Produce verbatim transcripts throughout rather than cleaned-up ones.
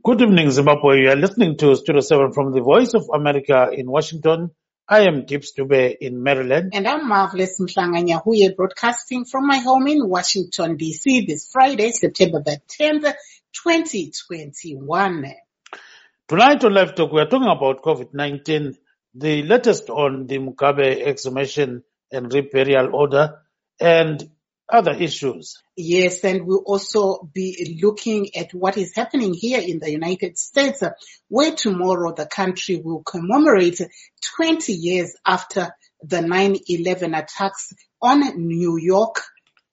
Good evening, Zimbabwe. You are listening to Studio seven from the Voice of America in Washington. I am Gibbs Dube in Maryland. And I'm Marvelous Mhlanga-Nyahuye, broadcasting from my home in Washington, D C this Friday, September the tenth, twenty twenty-one. Tonight on Live Talk, we are talking about COVID nineteen, the latest on the Mugabe exhumation and reburial order, and other issues. Yes, and we'll also be looking at what is happening here in the United States, where tomorrow the country will commemorate twenty years after the nine eleven attacks on New York,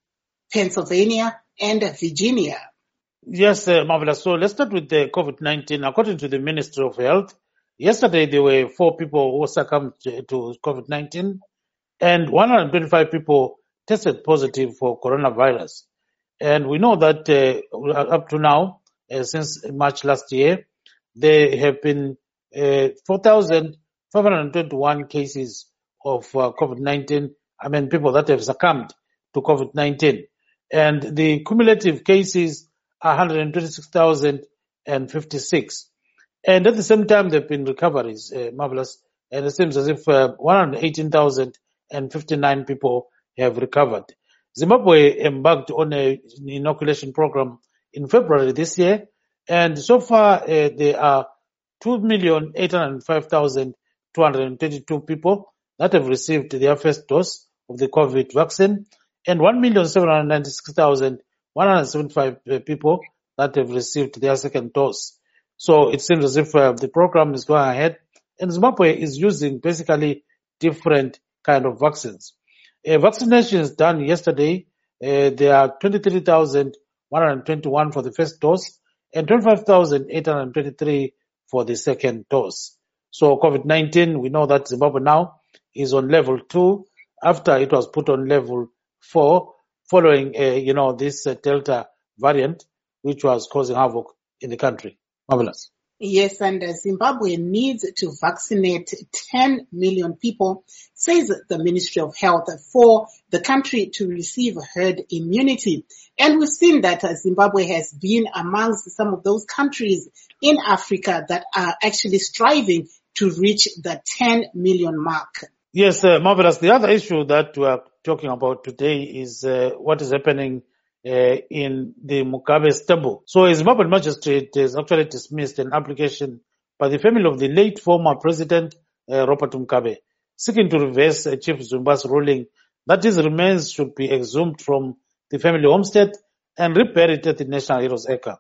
Pennsylvania, and Virginia. Yes, uh, Marvelous. So let's start with the COVID nineteen. According to the Ministry of Health, yesterday there were four people who succumbed to COVID nineteen, and one hundred twenty-five people tested positive for coronavirus. And we know that uh, up to now, uh, since March last year, there have been uh, four thousand five hundred twenty-one cases of uh, COVID nineteen, I mean people that have succumbed to COVID nineteen. And the cumulative cases are one hundred twenty-six thousand fifty-six. And at the same time, there have been recoveries, uh, Marvelous, and it seems as if uh, one hundred eighteen thousand fifty-nine people have recovered. Zimbabwe embarked on an inoculation program in February this year, and so far uh, there are two million eight hundred five thousand two hundred twenty-two people that have received their first dose of the COVID vaccine, and one million seven hundred ninety-six thousand one hundred seventy-five people that have received their second dose. So it seems as if uh, the program is going ahead, and Zimbabwe is using basically different kind of vaccines. Uh, vaccinations done yesterday, uh, there are twenty-three thousand one hundred twenty-one for the first dose and twenty-five thousand eight hundred twenty-three for the second dose. So COVID nineteen, we know that Zimbabwe now is on level two after it was put on level four following, uh, you know, this uh, Delta variant, which was causing havoc in the country. Marvelous. Yes, and uh, Zimbabwe needs to vaccinate ten million people, says the Ministry of Health, for the country to receive herd immunity. And we've seen that uh, Zimbabwe has been amongst some of those countries in Africa that are actually striving to reach the ten million mark. Yes, uh, Marvelous. The other issue that we are talking about today is uh, what is happening Uh, in the Mugabe stable. So a Zimbabwean magistrate has actually dismissed an application by the family of the late former president, uh, Robert Mugabe, seeking to reverse uh, Chief Zwimba's ruling that his remains should be exhumed from the family homestead and reburied at the National Heroes Acre.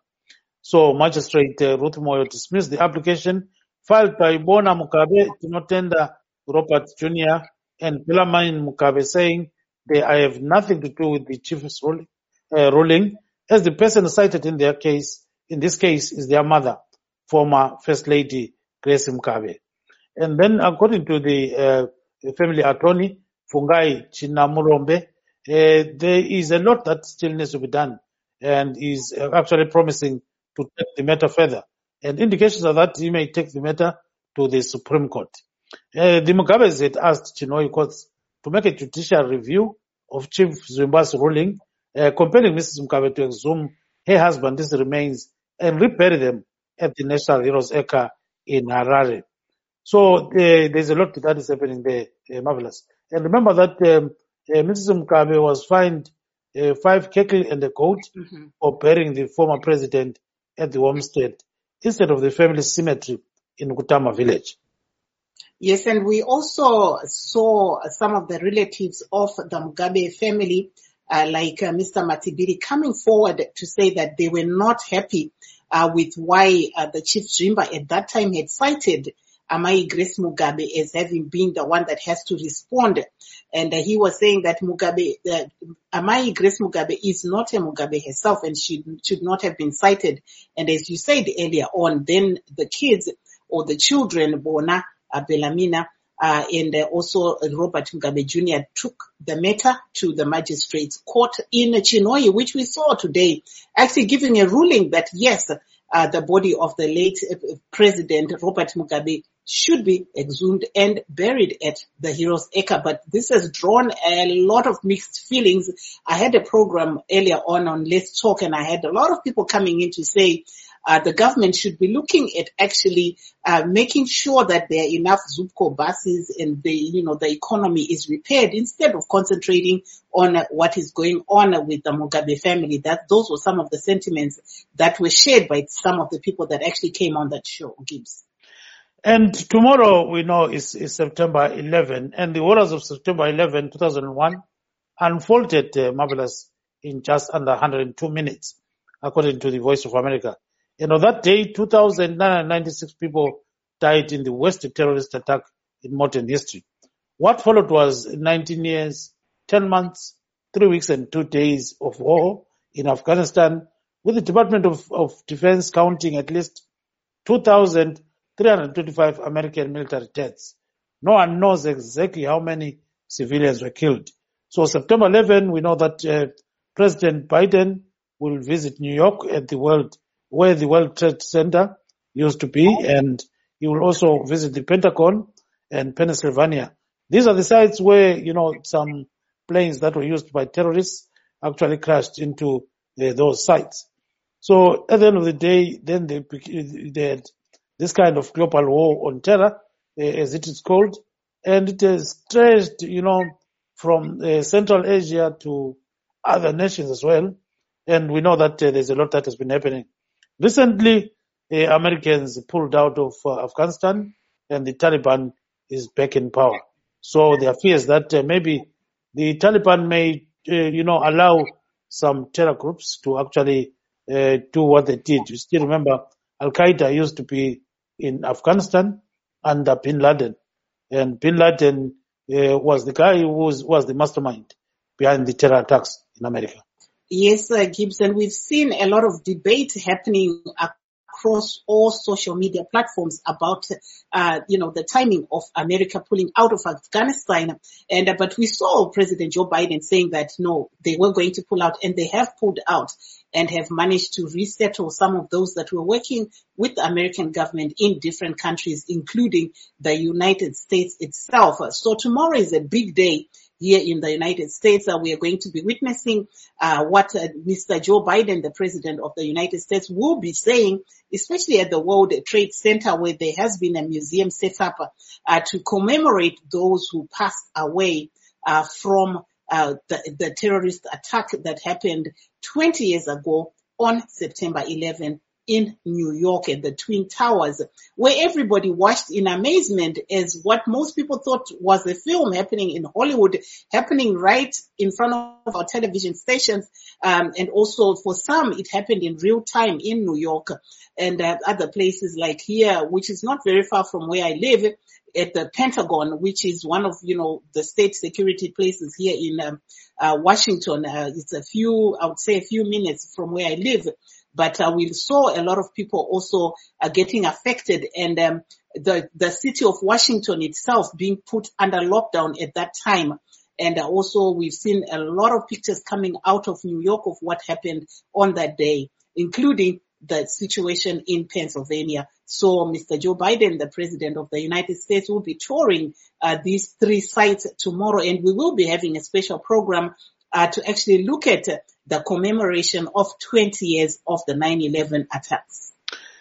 So Magistrate uh, Ruth Moyo dismissed the application filed by Bona Mugabe, Tinotenda Robert Junior and Philamine Mugabe, saying they I have nothing to do with the chief's ruling. Uh, ruling, as the person cited in their case, in this case, is their mother, former First Lady Grace Mugabe. And then, according to the uh, family attorney, Fungai Chinamurombe, uh, there is a lot that still needs to be done, and is uh, actually promising to take the matter further. And indications are that he may take the matter to the Supreme Court. Uh, the Mugabes had asked Chinoi courts to make a judicial review of Chief Zwimba's ruling, Uh, compelling Missus Mugabe to exhume her husband's remains and rebury them at the National Heroes Acre in Harare. So uh, there's a lot that is happening there, uh, Marvelous. And remember that um, uh, Missus Mugabe was fined uh, five cattle and a goat mm-hmm. for burying the former president at the homestead instead of the family cemetery in Kutama village. Yes, and we also saw some of the relatives of the Mugabe family Uh, like uh, Mister Matibiri coming forward to say that they were not happy uh, with why uh, the Chief Zwimba at that time had cited Amai Grace Mugabe as having been the one that has to respond. And uh, he was saying that Mugabe, uh, Amai Grace Mugabe is not a Mugabe herself and she should not have been cited. And as you said earlier on, then the kids or the children, Bona, uh, Belamina, Uh, and uh, also uh, Robert Mugabe Junior took the matter to the magistrate's court in Chinoi, which we saw today, actually giving a ruling that yes, uh, the body of the late uh, president Robert Mugabe should be exhumed and buried at the Heroes Acre. But this has drawn a lot of mixed feelings. I had a program earlier on on Let's Talk, and I had a lot of people coming in to say uh, the government should be looking at actually uh, making sure that there are enough Zupco buses and the, you know, the economy is repaired instead of concentrating on uh, what is going on with the Mugabe family. That those were some of the sentiments that were shared by some of the people that actually came on that show, Gibbs. And tomorrow, we know, is, is September eleventh, and the horrors of September eleventh, two thousand one unfolded, uh, marvelous, in just under one hundred two minutes, according to the Voice of America. And on that day, two thousand nine hundred ninety-six people died in the worst terrorist attack in modern history. What followed was nineteen years, ten months, three weeks and two days of war in Afghanistan, with the Department of, of Defense counting at least two thousand three hundred twenty-five American military deaths. No one knows exactly how many civilians were killed. So September eleventh, we know that uh, President Biden will visit New York at the World, where the World Trade Center used to be, and he will also visit the Pentagon and Pennsylvania. These are the sites where, you know, some planes that were used by terrorists actually crashed into uh, those sites. So at the end of the day, then they, they had this kind of global war on terror, uh, as it is called, and it has stretched, you know, from uh, Central Asia to other nations as well. And we know that uh, there's a lot that has been happening. Recently, uh, Americans pulled out of uh, Afghanistan, and the Taliban is back in power. So there are fears that uh, maybe the Taliban may, uh, you know, allow some terror groups to actually uh, do what they did. You still remember Al-Qaeda used to be in Afghanistan under Bin Laden, and Bin Laden uh, was the guy who was, was the mastermind behind the terror attacks in America. Yes, uh, Gibson, we've seen a lot of debate happening across all social media platforms about, uh, you know, the timing of America pulling out of Afghanistan. And, uh, but we saw President Joe Biden saying that, no, they were going to pull out, and they have pulled out and have managed to resettle some of those that were working with the American government in different countries, including the United States itself. So tomorrow is a big day here in the United States. Uh, we are going to be witnessing uh, what uh, Mister Joe Biden, the President of the United States, will be saying, especially at the World Trade Center, where there has been a museum set up uh, to commemorate those who passed away uh, from uh, the, the terrorist attack that happened twenty years ago on September eleventh in New York at the Twin Towers, where everybody watched in amazement as what most people thought was a film happening in Hollywood, happening right in front of our television stations. Um, and also for some, it happened in real time in New York and uh, other places like here, which is not very far from where I live, at the Pentagon, which is one of, you know, the state security places here in um, uh, Washington. Uh, it's a few, I would say a few minutes from where I live. But uh, we saw a lot of people also uh, getting affected, and um, the the city of Washington itself being put under lockdown at that time. And uh, also we've seen a lot of pictures coming out of New York of what happened on that day, including the situation in Pennsylvania. So Mister Joe Biden, the President of the United States, will be touring uh, these three sites tomorrow, and we will be having a special program uh, to actually look at uh, the commemoration of twenty years of the nine eleven attacks.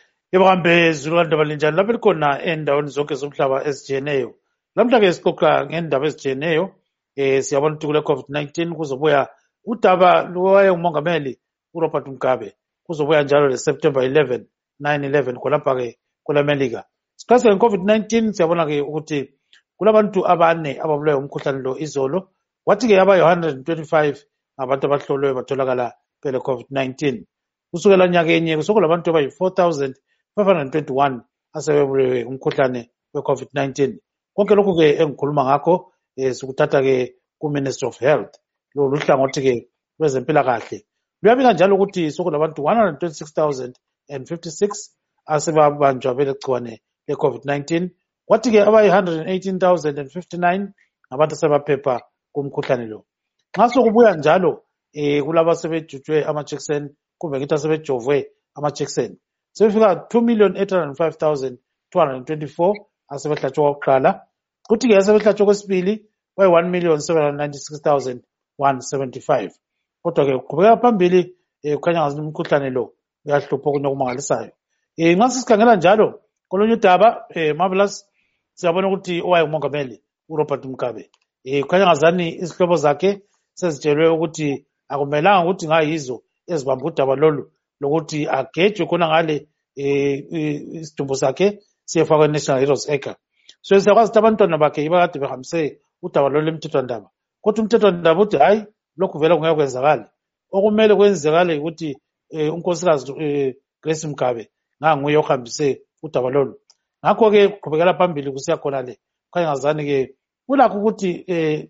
Yebambe zulanda balinjani lapho likhona endaweni zonke zomhlaba ezijiyeneyo. Lamhla ke sixoxa ngendaba ezijiyeneyo, eh siyabona ukuthi kule COVID nineteen kuzobuya udaba lowaye umongameli uRobert Mugabe. Kuzobuya njalo le September eleventh, nine eleven khonapha ke kwelemelika. Sikhasa nge COVID nineteen siyabona ke ukuthi kulabantu abane ababulayo umkhuhlane lo izolo. Wathi ke abayi one hundred twenty-five ngabantu abahlolwe batholakala phela COVID nineteen. Kusukela nyakenye kusokulabantu abayi four thousand five hundred twenty-one asebebulewe umkhuhlane we COVID nineteen. Konke lokhu ke engikhuluma ngakho eh sikuthatha ke ku Ministry of Health. Lo luhlangothi ke lwezempilakahle. Luyabika njalo ukuthi sokulabantu one hundred twenty-six thousand fifty-six asebabanjwa belegciwane le COVID nineteen. Kwathi ke abayi one hundred eighteen thousand fifty-nine ngabantu asebaphepha kumkhuhlane lo. Nxa sokubuya njalo eh kulabo asebejujwe amajekiseni kumbe ngithi asebejovwe amajekiseni sebefika two million eight hundred five thousand two hundred twenty-four asebehlatshwa kokuqala. Kuthi ke asebehlatshwa kwesibili bayi one million seven hundred ninety-six thousand one hundred seventy-five. Kodwa ke qhubeka phambili eh kukhanya ngathi umkhuhlane lo uyahlupha kunokumangalisayo. e nxa sikhangela njalo kolunye udaba eh Marvelous siyabona ukuthi owayengumongameli uRobert Mugabe eh kukhanya ngazani izihlobo zakhe sezitshelwe ukuthi akumelanga ukuthi ngayizo ezibamba udaba lolu lokuthi agejwe khona ngale eh isidumbu sakhe siyefakwa National Heroes Acre. So siyakwazi ukuthi abantwana bakhe ibakade behambise udaba lolu emthethwandaba, kodwa umthethwandaba uthi hayi lokhu vele kungeke kwenzakala. Okumele kwenzekale ukuthi eh unkosikazi eh Grace Mugabe nganguye ohambise udaba lolu. Ngakho ke kuqhubekela phambili kusiya khona le kukhanya ngazani ke ulakho ukuthi eh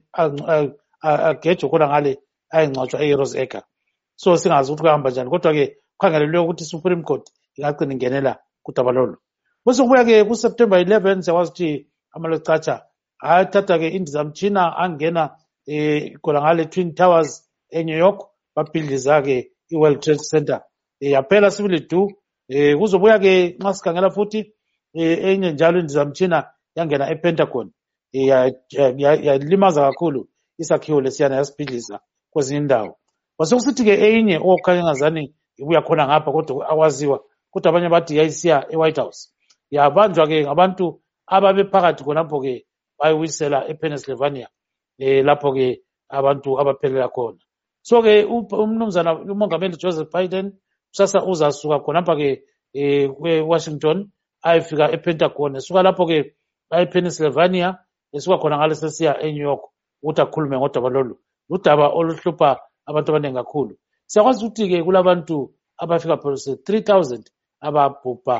agejwe khona ngale ayingcwatshwa eHeroes Acre. So singazi ukuthi kuhamba njani, kodwa ke kukhangelelwe ukuthi Supreme Court ingagcina ingenela kudaba lolu. Bese kubuya ke ku September eleventh siyakwazi ukuthi amalocatsha athatha ke indizamtshina angena eh khona ngale Twin Towers eNew York babhidliza ke iWorld Trade Center. Eh yaphela sibili du eh kuzobuya ke nxa sikhangela futhi eh enye njalo indizamtshina yangena ePentagon eh yalimaza kakhulu isakhiwo lesiyana yasibhidliza kwezinye indawo. Wasekusithi ke enye okukhanya ngazani ibuya khona ngapha kodwa akwaziwa, kodwa abanye bathi yayisiya eWhite House. Yabanjwa ke ngabantu ababe phakathi khonapho ke bayiwisela ePennsylvania eh lapho ke abantu abaphelela khona. So ke umnumzana umongameli Joseph Biden sasa uzasuka khonapha ke eh eWashington ayefika ePentagon, esuka lapho ke ePennsylvania, esuka khona ngale sesiya eNew York ukuthi akhulume ngodaba lolu, udaba oluhlupha abantu abaningi kakhulu. Siyakwazi ukuthi ke kulabantu abafika phose three thousand ababhubha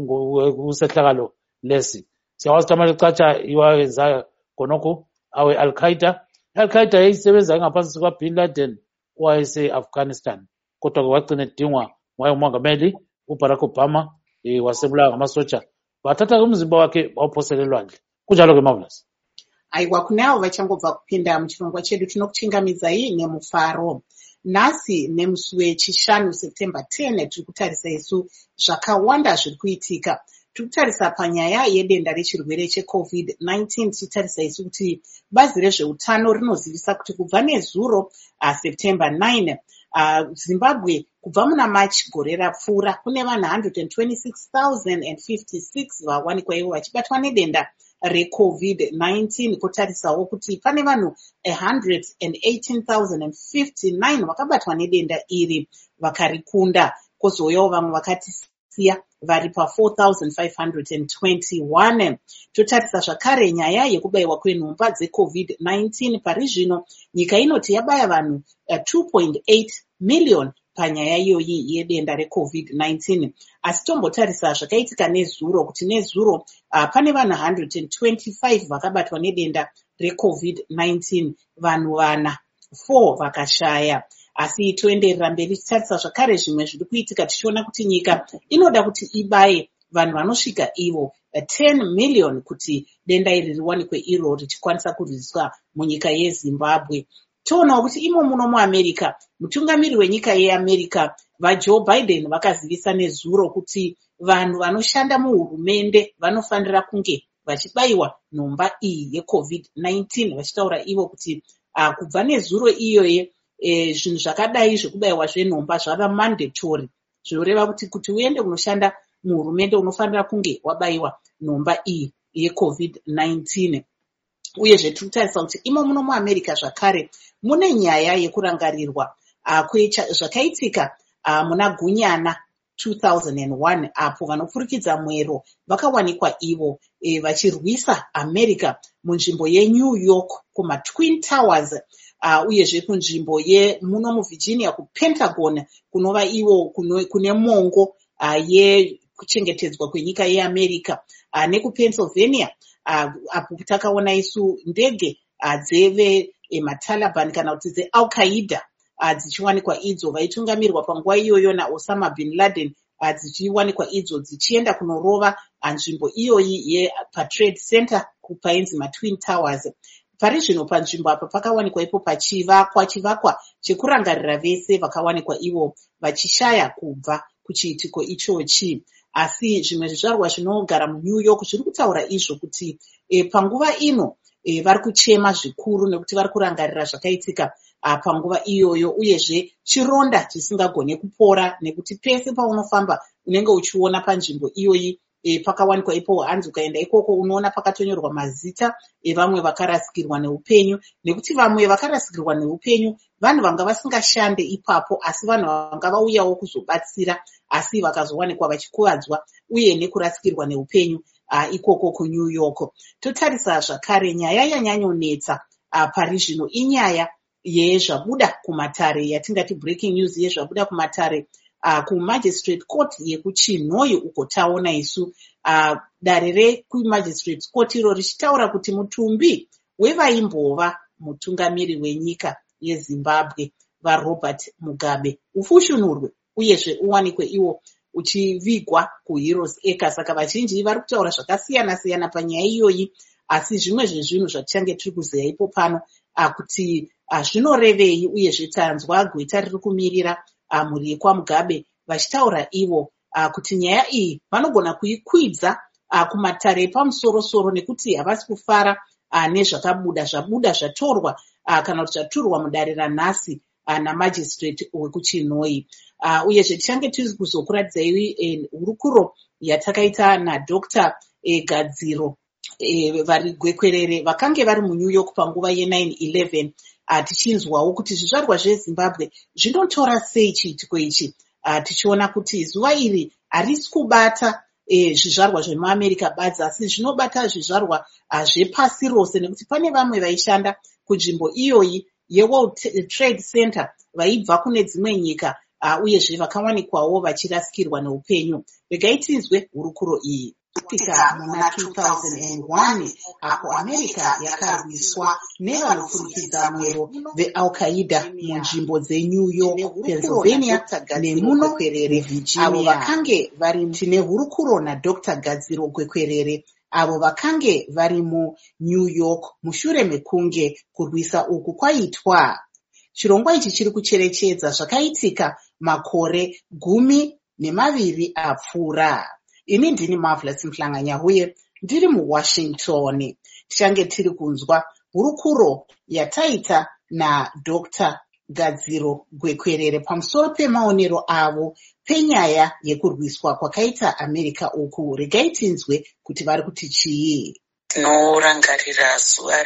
kusehlakalo lesi. Siyakwazi ukuthi amalocatsha iwayenza khonokho awe Al-Qaeda. Al-Qaeda yayisebenza ngaphansi kwa Bin Laden owayese Afghanistan, kodwa ke wagcina edingwa wayengumongameli uBarack Obama eh wasebulawa ngamasotsha bathatha umzimba wakhe bawuphosela elwandle. Kunjalo ke Marvelous. Aiwa kunawo vachangobva kupinda muchirongwa chedu tinokuchingamizai nemufaro. Nhasi nemusi wechishanu September tenth tiri kutarisa isu zvakawanda zviri kuitika. Tiri kutarisa panyaya yedenda rechirwere cheCovid nineteen, tichitarisa isu kuti bazi rezveutano rinozivisa kuti kubva nezuro uh, September ninth uh, Zimbabwe kubva muna March gore rapfuura kune vanhu one hundred twenty-six thousand fifty-six vawanikwa ivo vachibatwa nedenda reCovid nineteen, kutarisawo kuti pane vanhu one hundred eighteen thousand fifty-nine vakabatwa nedenda iri vakarikunda, kozouyawo vamwe vakatisiya vari pa four thousand five hundred twenty-one. Totarisa zvakare nyaya yekubayiwa kwenhomba dzeCovid nineteen. Pari zvino nyika inoti yabaya vanhu uh, two point eight million panyaya iyoyi yedenda reCovid nineteen. Asi tombotarisa zvakaitika nezuro kuti nezuro uh, pane vanhu one hundred twenty-five vakabatwa nedenda reCovid nineteen, vanhu vana four vakashaya. Asi toenderera mberi tichitarisa zvakare zvimwe zviri kuitika, tichiona kuti nyika inoda kuti ibaye vanhu vanosvika ivo uh, ten million kuti denda iri riwanikwe iro richikwanisa kurwiswa munyika yeZimbabwe. Toonawo kuti imo muno muAmerica, mutungamiri wenyika yeAmerica vaJoe Biden vakazivisa nezuro kuti vanhu vanoshanda muhurumende vanofanira kunge vachibayiwa nhomba iyi yeCovid nineteen, vachitaura ivo kuti uh, kubva nezuro iyoye eh, zvinhu zvakadai zvekubayiwa zvenhomba zvava mandatory, zvinoreva kuti kuti uende kunoshanda muhurumende unofanira kunge wabayiwa nhomba iyi yeCovid nineteen. Uyezve tiri kutarisa kuti imo muno muAmerica zvakare mune nyaya yekurangarirwa uh, zvakaitika uh, muna gunyana two thousand one, apo vanopfurikidza mwero vakawanikwa ivo e, vachirwisa America munzvimbo yeNew York kumaTwin Towers, uh, uyezve kunzvimbo yemuno muVirginia kuPentagon kunova ivo kune mongo uh, yekuchengetedzwa kwenyika yeAmerica, uh, nekuPennsylvania uh, apo takaona isu ndege uh, dzeve e, maTaliban kana kuti dzeAl-Qaeda uh, dzichiwanikwa idzo vaitungamirwa panguva iyoyo naOsama bin Laden, uh, dzichiwanikwa idzo dzichienda kunorova nzvimbo iyoyi yepaTrade Center kupainzi maTwin Towers. Pari zvino panzvimbo apa pakawanikwa ipo pachivakwa chivakwa chekurangarira vese vakawanikwa ivo vachishaya kubva kuchiitiko ichochi. Asi zvimwe zvizvarwa zvinogara muNew York zviri kutaura izvo kuti e, panguva ino e, vari kuchema zvikuru nekuti vari kurangarira zvakaitika panguva iyoyo, uyezve chironda chisingagone kupora nekuti pese paunofamba unenge uchiona panzvimbo iyoyi e, pakawanikwa ipo. Hanzi ukaenda ikoko unoona pakatonyorwa mazita evamwe vakarasikirwa neupenyu, nekuti vamwe vakarasikirwa neupenyu vanhu vanga vasingashande ipapo, asi vanhu vanga vauyawo kuzobatsira, asi vakazowanikwa vachikuvadzwa uye nekurasikirwa neupenyu uh, ikoko kuNew York. Totarisa zvakare nyaya yanyanyonetsa uh, pari zvino inyaya yezvabuda kumatare, yatingati breaking news yezvabuda kumatare uh, kumagistrate court yekuChinhoyi uko taona isu uh, dare rekumagistrate court iro richitaura kuti mutumbi wevaimbova mutungamiri wenyika yeZimbabwe vaRobert Mugabe ufushunurwe uyezve uwanikwe iwo uchivigwa kuHeroes Acre. Saka vazhinji vari kutaura zvakasiyana siyana panyaya iyoyi, asi zvimwe zvezvinhu zvatichange tiri kuziva ipo pano kuti zvinorevei, uyezve tanzwa gweta riri kumirira mhuri yekwaMugabe vachitaura ivo kuti nyaya iyi vanogona kuikwidza kumatare epamusoro-soro nekuti havasi kufara nezvakabuda zvabuda zvatorwa kana kuti zvaturwa mudare ranhasi namagistrate wekuChinhoyi. Uh, uyezve tichange tiri kuzokuratidzai hurukuro yatakaita naDr eh, Gadziro eh, vari gwekwerere vakange vari muNew York panguva ye9 eleven uh, tichinzwawo kuti zvizvarwa zveZimbabwe zvinotora sei chiitiko ichi, uh, tichiona kuti zuva iri harisi kubata eh, zvizvarwa zvemuAmerica badzi, asi zvinobata zvizvarwa uh, zvepasi rose, nekuti pane vamwe vaishanda kunzvimbo iyoyi yeWorld Trade Center vaibva kune dzimwe nyika uh, uyezve vakawanikwawo vachirasikirwa neupenyu. Regai tinzwe hurukuro iyi. Kutika muna two thousand one apo America yakarwiswa nevanofurikidza mwero veAl-Qaeda munzvimbo dzeNew York, Pennsylvania nemuno Virginia. Avo vakange vari tine hurukuro naDr Gadziro Gwekwerere avo vakange vari muNew York mushure mekunge kurwisa uku kwaitwa. Chirongwa ichi chiri kucherechedza zvakaitika makore gumi nemaviri apfuura. Ini ndini Marvelous Mhlanganya-Huye ndiri muWashington. Tichange tiri kunzwa hurukuro yataita naDr Gadziro Gwekwerere pamusoro pemaonero avo penyaya yekurwiswa kwakaita America uku. Regai tinzwe kuti vari kuti chii. Tinorangarira zuva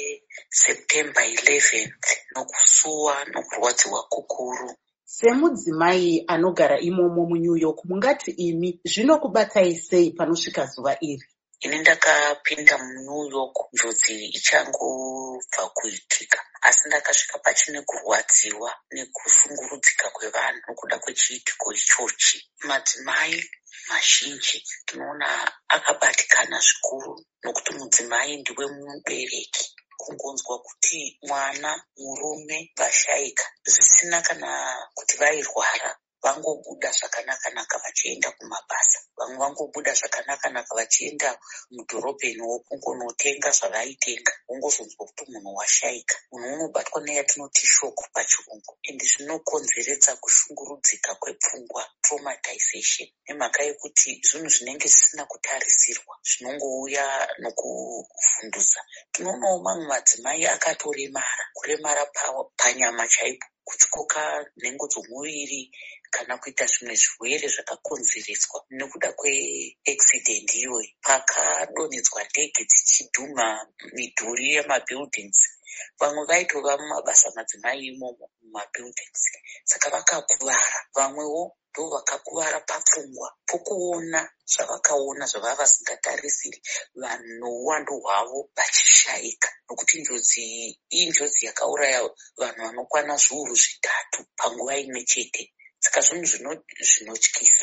reSeptember eleventh nokusuwa nokurwadziwa kukuru. Semudzimai anogara imomo muNew York, mungati imi zvinokubatai sei panosvika zuva iri? Ini ndakapinda muNew York njodzi ichangobva kuitika, asi ndakasvika pachine kurwadziwa nekushungurudzika kwevanhu nokuda kwechiitiko ichochi. Madzimai mazhinji tinoona akabatikana zvikuru, nokuti mudzimai ndiwe mubereki. Kungonzwa kuti mwana murume vashaika zvisina kana kuti vairwara, vangobuda zvakanaka-naka vachienda kumabasa, vamwe vangobuda zvakanaka-naka vachienda mudhorobheni wokungonotenga zvavaitenga, wongozonzwa kuti munhu washaika. Munhu unobatwa neyatinoti shoko pachirungu, ende zvinokonzeredza kushungurudzika kwepfungwa, traumatization, nemhaka yekuti zvinhu zvinenge zvisina kutarisirwa zvinongouya nokuvhundutsa. Tinoonawo mamwe madzimai akatoremara, kuremara panyama chaipo, kutyoka nhengo dzomuviri kana kuita zvimwe zvirwere zvakakonzereswa nekuda kweaccident iyoyi. Pakadonhedzwa ndege dzichidhuma midhuri yemabuildings, vamwe vaitova mumabasa madzimai imomo mumabuildings, saka vakakuvara. Vamwewo ndo vakakuvara papfungwa pokuona zvavakaona zvavava vasingatarisiri, vanhu nouwandu hwavo vachishaika, nokuti njodzi iyi njodzi yakauraya vanhu vanokwana zviuru zvitatu panguva imwe chete. Saka zvinhu zvinotyisa.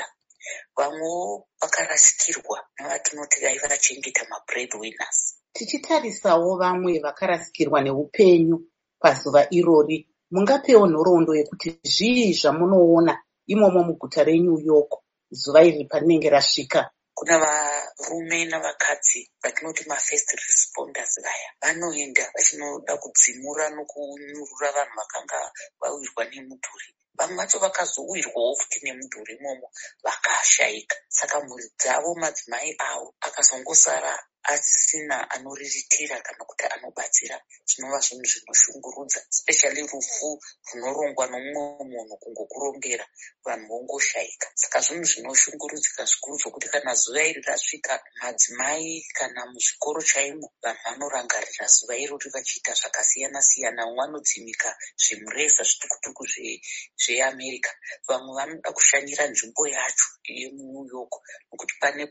Vamwewo vakarasikirwa navatinoti vaiva vachengeta mabreadwinners. Tichitarisawo vamwe vakarasikirwa neupenyu pazuva irori, mungapewo nhoroondo yekuti zvii zvamunoona imomo muguta reNew York zuva iri parinenge rasvika? Kuna varume navakadzi vatinoti mafirst responders vaya, vanoenda vachinoda kudzimura nokunyurura vanhu vakanga vawirwa nemudhuri. Vamwe vacho vakazowirwawo futi nemudhuri imomo vakashaika. Saka mhuri dzavo madzimai avo akazongosara asisina anoriritira kana kuti anobatsira, zvinova zvinhu zvinoshungurudza, especially rufu runorongwa nomumwe munhu kungokurongera vanhu vongoshayika. Saka zvinhu zvinoshungurudzika zvikuru zvokuti kana zuva iri rasvika, madzimai kana muzvikoro chaimo vanhu vanorangarira zuva irori vachiita zvakasiyana siyana. Vamwe vanodzimika zvimureza zvitukutuku zveamerica, vamwe vanoda kushanyira nzvimbo yacho yemuNew York nokuti pane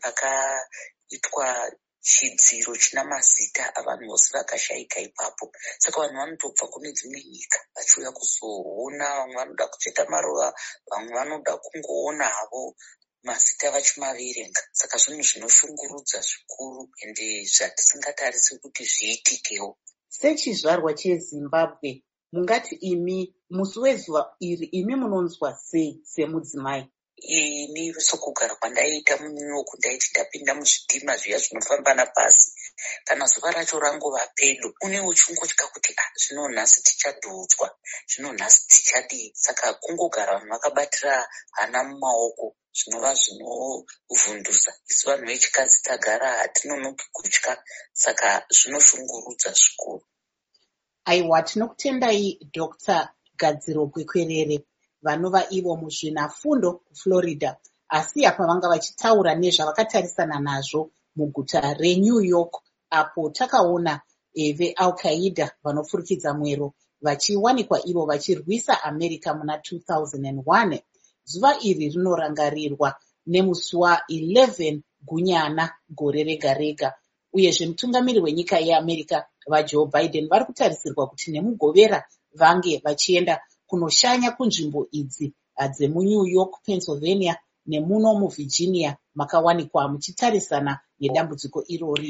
pakaitwa chidziro china mazita avanhu vose vakashayika ipapo. Saka vanhu vanotobva kune dzimwe nyika vachiuya kuzoona, vamwe vanoda kucheka maruva, vamwe vanoda kungoona havo mazita vachimaverenga. Saka zvinhu zvinoshungurudza zvikuru ende zvatisingatarisi kuti zviitikewo. Sechizvarwa cheZimbabwe, mungati imi musi wezuva iri imi munonzwa sei semudzimai? Ini sokugara kwandaiita muNew York, ndaiti ndapinda muzvidhima zviya zvinofamba napasi, kana zuva racho rangova pedo, unewo chingotya kuti ah, zvino nhasi tichadhudzwa, zvino nhasi tichadii. Saka kungogara vanhu vakabatira hana mumaoko zvinova zvinovhundusa. Isu vanhu vechikadzi tagara hatinonoki kutya, saka zvinoshungurudza zvikuru. Aiwa, tinokutendai Doctor Gadziro Kwekwerere, vanova ivo muzvinafundo kuFlorida, asi apa vanga vachitaura nezvavakatarisana nazvo muguta reNew York, apo takaona e, veAl-Qaeda vanofurikidza mwero vachiwanikwa ivo vachirwisa America muna two thousand one. Zuva iri rinorangarirwa nemusi wa11 Gunyana gore rega rega, uyezve mutungamiri wenyika yeAmerica vaJoe Biden vari kutarisirwa kuti nemugovera vange vachienda kunoshanya kunzvimbo idzi dzemuNew York, Pennsylvania nemuno muVirginia makawanikwa muchitarisana nedambudziko irori.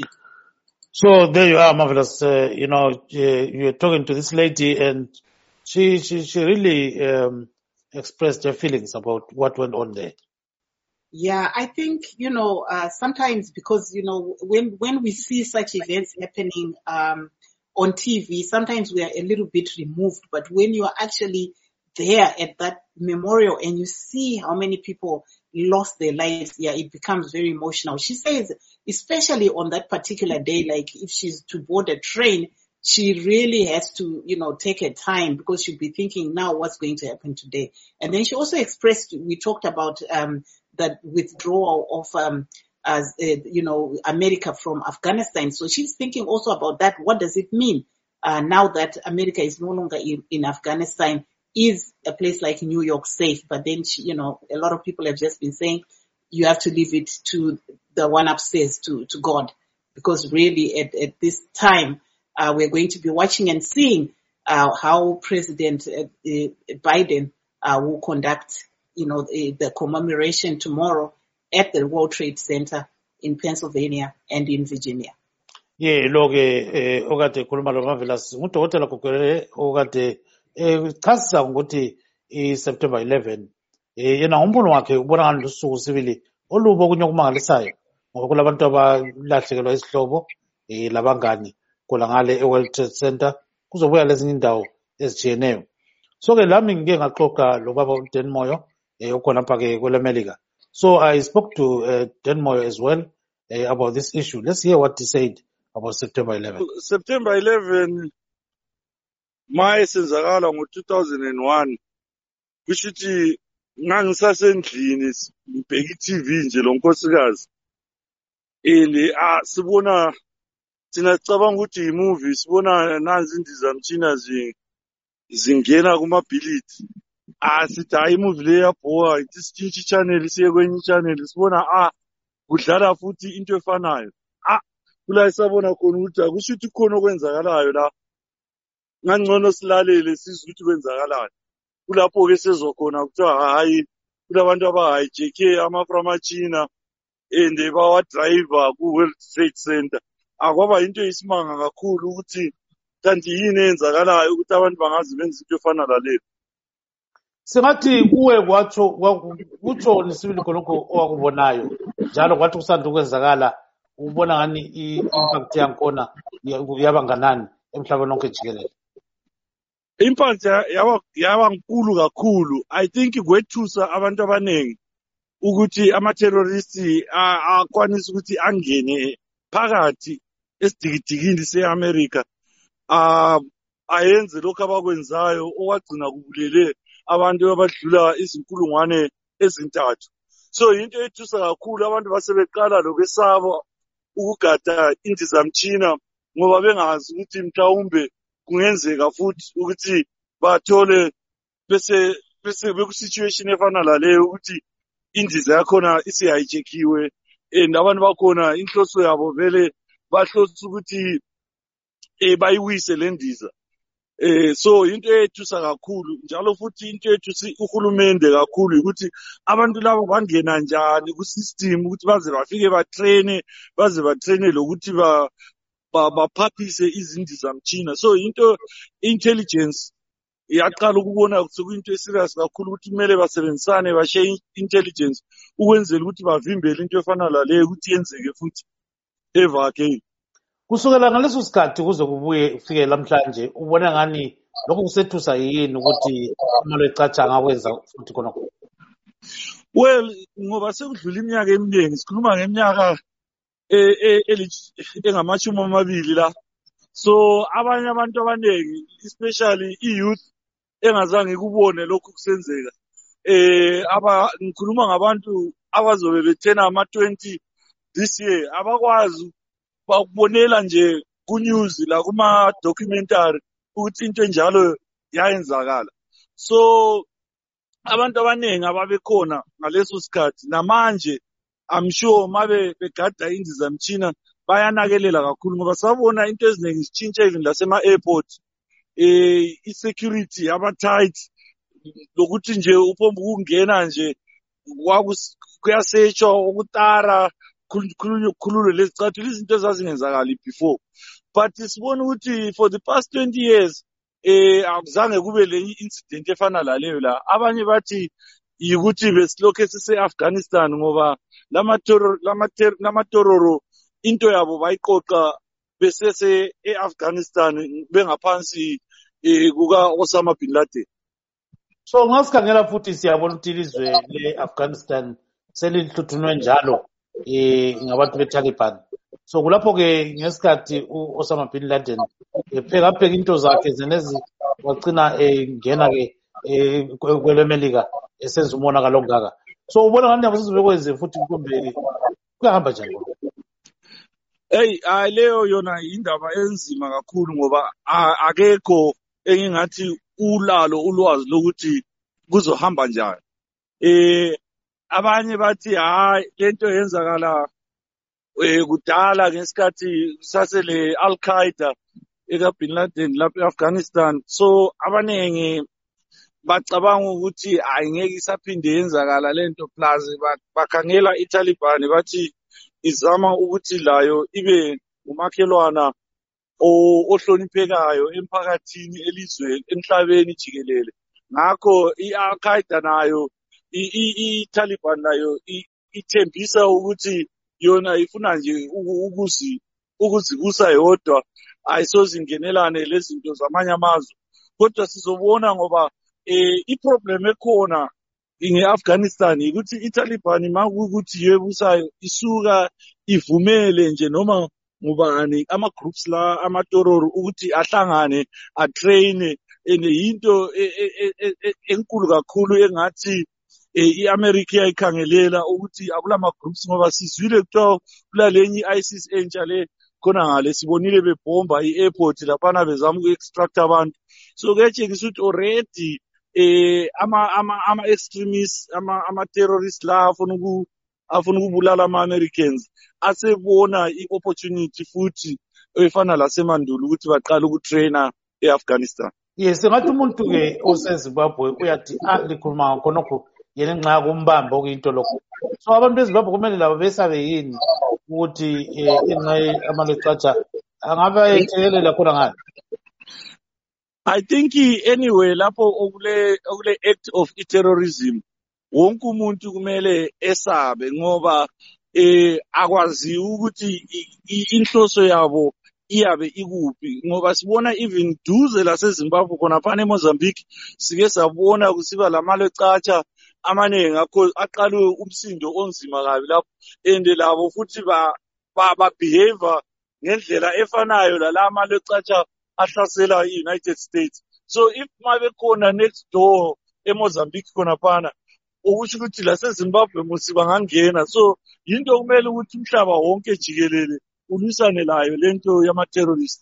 So there you are, Marvelous. Uh, you know, uh, you're talking to this lady and she she, she really um, expressed her feelings about what went on there. Yeah, I think, you know, uh, sometimes because, you know, when, when we see such events happening um, on T V, sometimes we are a little bit removed. But when you are actually there at that memorial and you see how many people lost their lives, yeah, it becomes very emotional. She says, especially on that particular day, like if she's to board a train, she really has to, you know, take her time because she'll be thinking now what's going to happen today. And then she also expressed, we talked about um, that withdrawal of, um, as uh, you know, America from Afghanistan. So she's thinking also about that. What does it mean uh, now that America is no longer in, in Afghanistan? Is a place like New York safe? But then, she, you know, a lot of people have just been saying you have to leave it to the one upstairs, to, to God, because really at, at this time, uh, we're going to be watching and seeing uh, how President uh, uh, Biden uh, will conduct, you know, the, the commemoration tomorrow at the World Trade Center in Pennsylvania and in Virginia. Yeah, look, eh okade khuluma lo Marvelous ngudokotela Kwekwerere okade eh chasisa ukuthi iSeptember eleventh eh yena umbono wakhe ubona ngani lusuku sibili olubo okunye okumangalisayo ngoba kulabantu abalahlekelwa isihlobo eh labangani kola ngale eWorld Trade Center kuzobuya lezinye indawo ezijiyeneyo. So ke lami ngike ngaxoxa lo baba uDan Moyo eh ukhona lapha ke kwelemelika. So I spoke to uh, Dan Moyo as well uh, about this issue. Let's hear what he said about September eleventh. September eleventh, May senzakala ngo two thousand one. Kusho ukuthi ngangisasendlini ngibheka i-T V nje lo nkosikazi. Eli ah sibona sina cabanga ukuthi i-movie, sibona nanzi indizamtshina zi zingena kumabhilidi. Ah sithi hayi imovie le yabhoka, ithi sitshintshi channel siye kwenye channel sibona ah kudlala futhi into efanayo. Ah kula isabona khona ukuthi akusho ukuthi khona okwenzakalayo la. Ngangcono silalele sizwe ukuthi kwenzakalayo. Kulapho ke sezokhona kuthiwa hayi kulabantu abahijacke amaframachina and bawa driver ku World Trade Center. Akwaba into isimanga kakhulu ukuthi kanti yini eyenzakalayo ukuthi abantu bangazi benza into efana naleyo. Singathi kuwe kwatsho kutsho nisibili khonokho owakubonayo njalo kwathi kusanda ukwenzakala ubona ngani i-impact yakhona yaba nganani emhlabeni wonke jikelele. Impact yaba yaba nkulu kakhulu. I think kwethusa abantu abanengi ukuthi ama terrorists akwanisa ukuthi angene phakathi esidikidikini se-America ah ayenze lokho abakwenzayo okwagcina kubulele abantu abadlula izinkulungwane ezintathu. So into ethusa kakhulu abantu basebeqala lokwesaba ukugada indizamtshina ngoba bengazi ukuthi mhlawumbe kungenzeka futhi ukuthi bathole bese bese beku-situation efana laleyo ukuthi indiza yakhona isi-hijackiwe and abantu bakhona inhloso yabo vele bahlose ukuthi eh bayiwise le ndiza. Eh so into ethusa kakhulu njalo futhi into ethusa uhulumende kakhulu ukuthi abantu labo bangena njani ku system ukuthi baze bafike ba train baze ba train lokuthi ba baphaphise izindizamtshina. So into intelligence iyaqala ukubona ukuthi kuyinto eserious kakhulu ukuthi kumele basebenzisane bashe intelligence ukwenzela ukuthi bavimbele into efana laleyo ukuthi yenzeke futhi ever again. Kusukela ngaleso sikhathi kuze kubuye ufike lamhlanje ubona ngani lokho kusethusa yini ukuthi amalwecatsha angakwenza futhi khona khona? Well, ngoba sekudlula iminyaka eminingi sikhuluma ngeminyaka engamashumi amabili la. So abanye abantu abaningi especially i-youth engazange kubone lokho kusenzeka. Eh aba ngikhuluma ngabantu abazobe bethena ama twenty this year abakwazi bakubonela nje ku news la kuma documentary ukuthi into enjalo yayenzakala. So abantu abaningi ababekhona ngaleso sikhathi namanje I'm sure mabe begada indizamtshina bayanakelela kakhulu ngoba sabona into eziningi zitshintshe even lasema airport eh i-security yaba tight lokuthi nje upomba ukungena nje kuyasetshwa ukutara khulunywe khululwe lezicathulo izinto ezazingenzakali before. But sibona ukuthi for the past twenty years eh akuzange kube le incident efana laleyo la. Abanye bathi yikuthi besilokhe sise-Afghanistan ngoba lama terror lama lama terror into yabo bayiqoqa besese e-Afghanistan bengaphansi kuka Osama bin Laden. So ngasikhangela futhi siyabona ukuthi ilizwe le-Afghanistan selihluthunwe njalo eh ngabantu be-Taliban. So kulapho ke ngesikhathi u-Osama bin Laden epheka pheka into zakhe zenezi wagcina engena ke kwelemelika esenza umonakalo ongaka. So ubona ngani nabo sizobekwenze futhi kumbe kuyahamba njani? Hey leyo yona indaba enzima kakhulu ngoba akekho engingathi ulalo ulwazi lokuthi kuzohamba njani. Eh abanye bathi hayi lento yenzakala eh kudala ngesikhathi sasele Al-Qaeda eka Bin Laden lapha eAfghanistan. So abanengi bacabanga ukuthi ayingeke isaphinde yenzakala lento plus bakhangela iTaliban bathi izama ukuthi layo ibe umakhelwana ohloniphekayo emphakathini elizweni emhlabeni jikelele. Ngakho i-Al-Qaeda nayo i-Taliban nayo ithembisa ukuthi yona ifuna nje ukuzi ukuzibusa yodwa ayisozingenelane lezinto zamanye amazwe. Kodwa sizobona ngoba eh iproblem ekhona nge-Afghanistan ukuthi iTaliban makuthi yebusayo isuka ivumele nje noma ngubani ama groups la ama terror ukuthi ahlangane a train into enkulu kakhulu engathi iAmerica yayikhangelela ukuthi akulama groups ngoba sizwile kuthiwa kulalenye i-ISIS entsha le khona ngale sibonile bebomba i-airport lapha bezama uku-extract abantu. So kuyatshengisa ukuthi already eh ama ama ama extremists ama ama terrorists la afuna uku afuna ukubulala ama Americans asebona i-opportunity futhi efana lasemandulo ukuthi baqala ukutrainer eAfghanistan. Yes, ngathi umuntu ke oseZimbabwe uyathi alikhuluma ngakho yena nxa kumbamba okuyinto lokho. So abantu beZimbabwe kumele labo besabe yini ukuthi engayi amalwecatsha angaba ethekelela khona ngani? I think anyway lapho okule okule act of terrorism wonke umuntu kumele esabe ngoba eh akwazi ukuthi inhloso yabo iyabe ikuphi ngoba sibona even duze laseZimbabwe khona phana eMozambique sike sabona kusiba lamalwecatsha amanengi akho aqalwe umsindo onzima kabi lapho and labo futhi ba ba-behavior ngendlela efanayo lalama lecatsha ahlasela i-United States. So if mabekhona next door eMozambique khonaphana, okusho ukuthi laseZimbabwe musi bangangena. So yinto kumele ukuthi umhlaba wonke jikelele ulwisane layo lento yama-terrorist.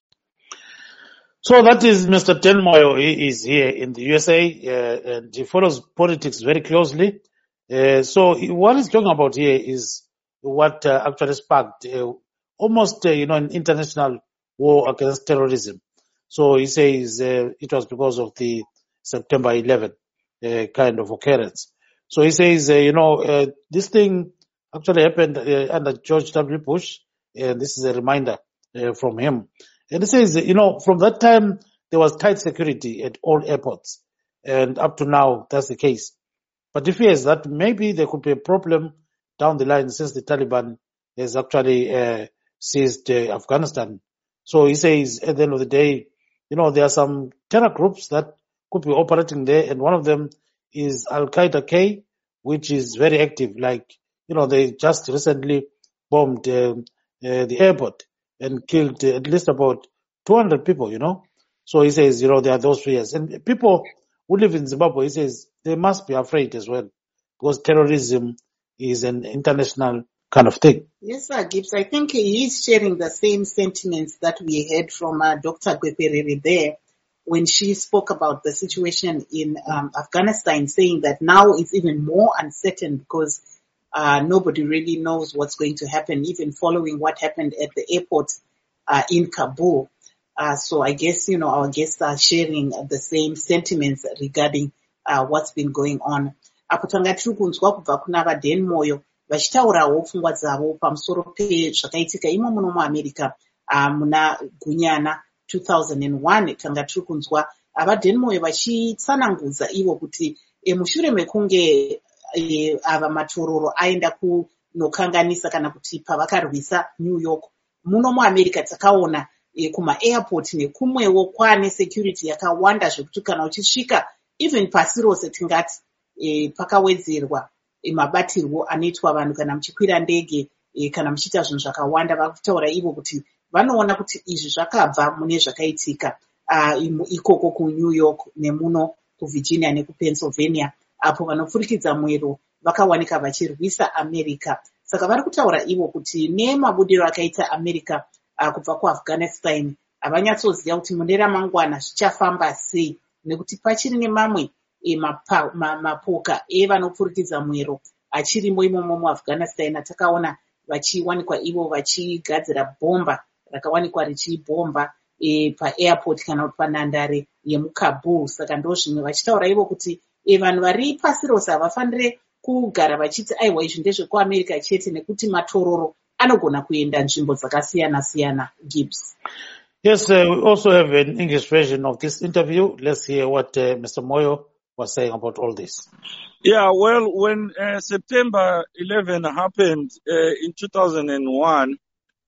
So that is Mister Dan Moyo. He is here in the U S A uh, and he follows politics very closely. Uh, so he, what he's talking about here is what uh, actually sparked uh, almost, uh, you know, an international war against terrorism. So he says uh, it was because of the September eleventh uh, kind of occurrence. So he says, uh, you know, uh, this thing actually happened uh, under George W. Bush, and this is a reminder uh, from him. And he says, you know, from that time, there was tight security at all airports. And up to now, that's the case. But he fears that maybe there could be a problem down the line since the Taliban has actually uh, seized uh, Afghanistan. So he says, at the end of the day, you know, there are some terror groups that could be operating there. And one of them is Al-Qaeda-K, which is very active. Like, you know, they just recently bombed uh, uh, the airport and killed uh, at least about two hundred people, you know. So he says, you know, there are those fears. And people who live in Zimbabwe, he says, they must be afraid as well because terrorism is an international kind of thing. Yes, sir, Gibbs. I think he is sharing the same sentiments that we heard from uh, Doctor Gweperere there when she spoke about the situation in um, Afghanistan, saying that now it's even more uncertain because Uh, nobody really knows what's going to happen, even following what happened at the airport uh, in Kabul. Uh, so I guess, you know, our guests are sharing the same sentiments regarding uh, what's been going on. Apo tanga tiri kunzwa kubva kuna vaDan Moyo vachitaurawo pfungwa dzavo pamusoro pezvakaitika imo muno muAmerica uh, muna gunyana two thousand one. Tanga tiri kunzwa vaDan Moyo vachitsanangudza ivo kuti e, mushure mekunge E, ava matororo aenda kunokanganisa kana kuti pavakarwisa New York muno muAmerica takaona e, kuma airport nekumwewo kwane security yakawanda zvekuti kana uchisvika even pasi rose tingati e, pakawedzerwa e, mabatirwo anoitwa vanhu kana muchikwira ndege e, kana muchiita zvinhu zvakawanda. Vakutaura ivo kuti vanoona kuti izvi zvakabva mune zvakaitika uh, ikoko kuNew York nemuno kuVirginia nekuPennsylvania apo vanopfurikidza mwero vakawanika vachirwisa America. Saka vari kutaura ivo kuti nemabudiro akaita America uh, kubva kuAfghanistan havanyatsoziva kuti mune ramangwana zvichafamba sei nekuti pachiri nemamwe e, mapa, ma, mapoka evanopfurikidza mwero achirimo imomo muAfghanistan. Takaona vachiwanikwa ivo vachigadzira bhomba rakawanikwa richibomba e, paairport kana kuti panhandare yemukabul. Saka ndo zvimwe vachitaura ivo kuti e, vanhu vari pasi rose havafanire kugara vachiti aiwa izvi ndezvekuAmerica chete nekuti matororo anogona kuenda nzvimbo dzakasiyana-siyana. Gibbs. Yes, uh, we also have an English version of this interview. Let's hear what uh, Mister Moyo was saying about all this. Yeah, well, when uh, September eleventh happened uh, in two thousand one,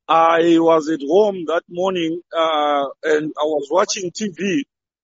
I was at home that morning uh, and I was watching T V.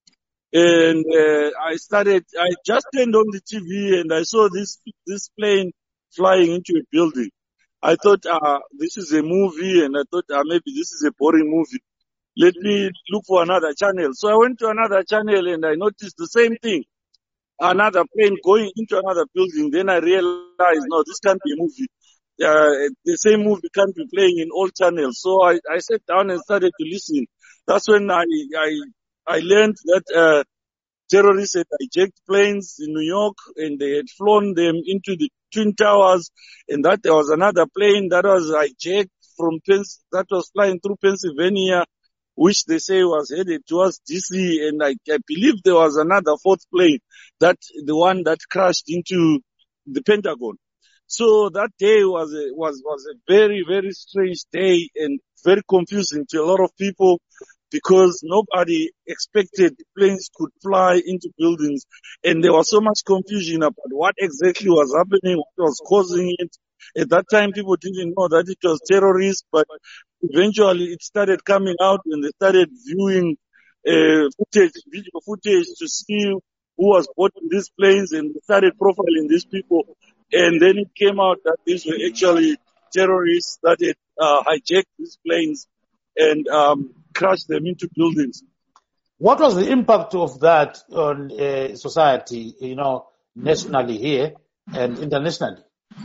And uh, I started, I just turned on the T V and I saw this this plane flying into a building. I thought, uh, this is a movie, and I thought, uh, maybe this is a boring movie. Let me look for another channel. So I went to another channel and I noticed the same thing. Another plane going into another building. Then I realized, no, this can't be a movie. Uh, the same movie can't be playing in all channels. So I, I sat down and started to listen. That's when I, I, I learned that, uh, terrorists had hijacked planes in New York and they had flown them into the Twin Towers, and that there was another plane that was hijacked from Pens- that was flying through Pennsylvania, which they say was headed towards D C, and I, I believe there was another fourth plane, that the one that crashed into the Pentagon. So that day was a, was was a very, very strange day and very confusing to a lot of people, because nobody expected planes could fly into buildings, and there was so much confusion about what exactly was happening, what was causing it. At that time, people didn't know that it was terrorists, but eventually it started coming out and they started viewing uh, footage, video footage to see who was boarding these planes, and they started profiling these people. And then it came out that these were actually terrorists that had uh, hijack these planes and um, crash them into buildings. What was the impact of that on uh, society, you know, nationally here and internationally?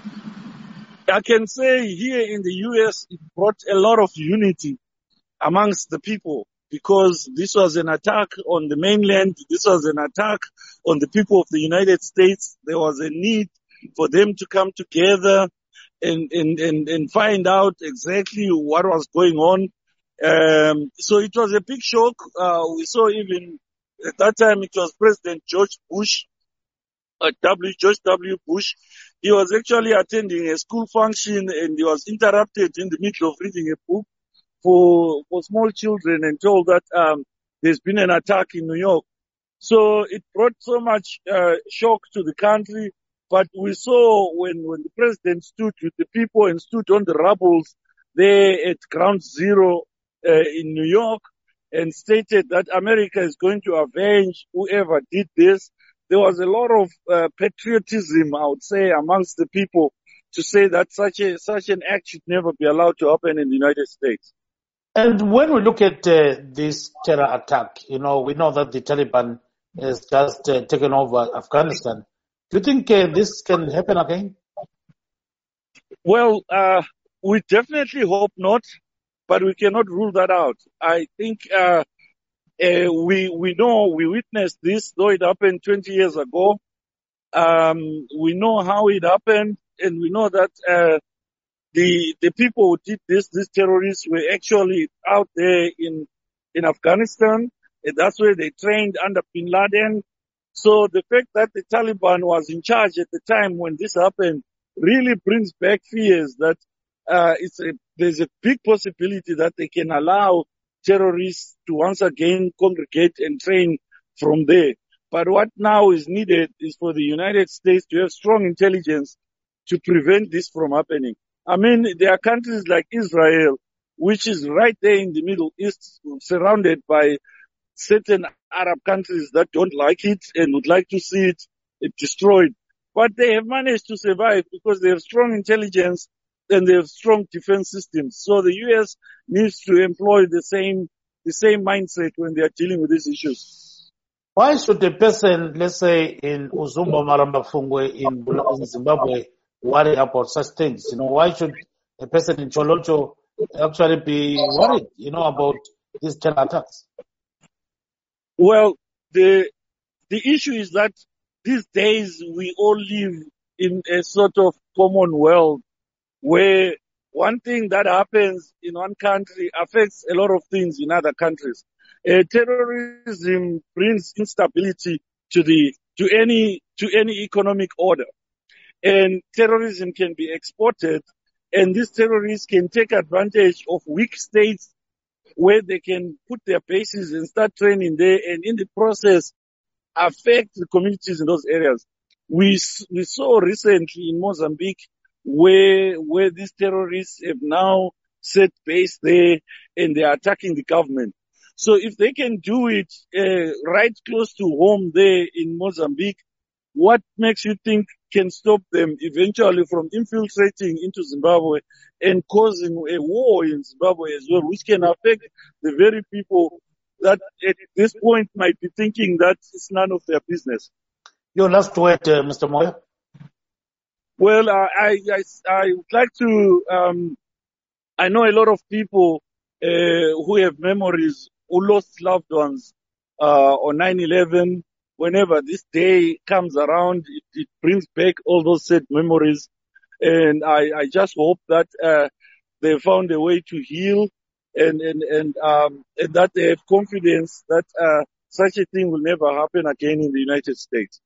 I can say here in the U S, it brought a lot of unity amongst the people because this was an attack on the mainland. This was an attack on the people of the United States. There was a need for them to come together and, and, and, and find out exactly what was going on. Um, so it was a big shock. Uh, we saw even at that time it was President George Bush, uh, W. George W. Bush. He was actually attending a school function and he was interrupted in the middle of reading a book for, for small children and told that, um, there's been an attack in New York. So it brought so much, uh, shock to the country. But we saw when, when the president stood with the people and stood on the rubbles there at ground zero, uh, in New York and stated that America is going to avenge whoever did this. There was a lot of uh, patriotism, I would say, amongst the people to say that such a such an act should never be allowed to happen in the United States. And when we look at uh, this terror attack, you know, we know that the Taliban has just uh, taken over Afghanistan. Do you think uh, this can happen again? Well, uh, we definitely hope not, but we cannot rule that out. I think uh, Uh, we, we know, we witnessed this, though it happened twenty years ago. Um, we know how it happened, and we know that, uh, the, the people who did this, these terrorists were actually out there in, in Afghanistan. And that's where they trained under Bin Laden. So the fact that the Taliban was in charge at the time when this happened really brings back fears that, uh, it's a, there's a big possibility that they can allow terrorists to once again congregate and train from there. But what now is needed is for the United States to have strong intelligence to prevent this from happening. I mean, there are countries like Israel, which is right there in the Middle East, surrounded by certain Arab countries that don't like it and would like to see it, it destroyed. But they have managed to survive because they have strong intelligence and they have strong defense systems. So the U S needs to employ the same, the same mindset when they are dealing with these issues. Why should a person, let's say in Uzumba Maramba Fungwe in, in Zimbabwe, worry about such things? You know, why should a person in Cholocho actually be worried, you know, about these terror attacks? Well, the, the issue is that these days we all live in a sort of common world, where one thing that happens in one country affects a lot of things in other countries. Uh, terrorism brings instability to the to any to any economic order, and terrorism can be exported, and these terrorists can take advantage of weak states where they can put their bases and start training there, and in the process affect the communities in those areas. We we saw recently in Mozambique where where these terrorists have now set base there and they are attacking the government. So if they can do it uh, right close to home there in Mozambique, what makes you think can stop them eventually from infiltrating into Zimbabwe and causing a war in Zimbabwe as well, which can affect the very people that at this point might be thinking that it's none of their business? Your last word, uh, Mister Moyo. Well, uh, I, I, I would like to, um, I know a lot of people, uh, who have memories, who lost loved ones, uh, on nine eleven. Whenever this day comes around, it, it brings back all those sad memories. And I, I just hope that, uh, they found a way to heal and, and, and, um, and that they have confidence that, uh, such a thing will never happen again in the United States.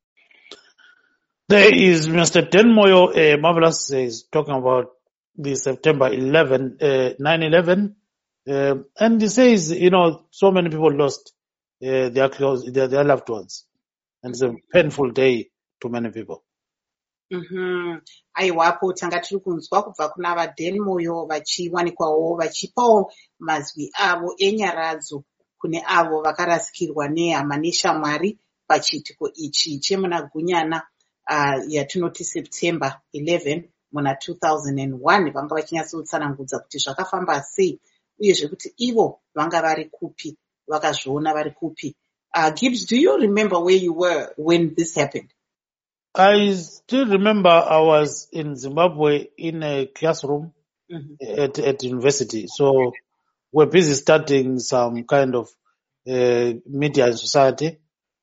There is Mister Den Moyo, uh, Marvelous, is talking about the September eleventh, uh, nine eleven, uh, and he says, you know, so many people lost uh, their close, their, their loved ones, and it's a painful day to many people. Mm-hmm. Aiwapo tanga tiri kunzwa kubva kuna vaDen Moyo vachiwanikwawo vachipawo mazwi avo enyaradzo kune avo vakarasikirwa nehama neshamwari pachiitiko ichi chemuna Gunyana uh, yatinoti September eleventh muna two thousand one vanga vachinyatsotsanangudza kuti zvakafamba sei uyezve kuti ivo vanga vari kupi vakazviona vari kupi. Uh, Gibbs, do you remember where you were when this happened? I still remember I was in Zimbabwe in a classroom mm-hmm. at, at university. So we're busy studying some kind of uh, media in society.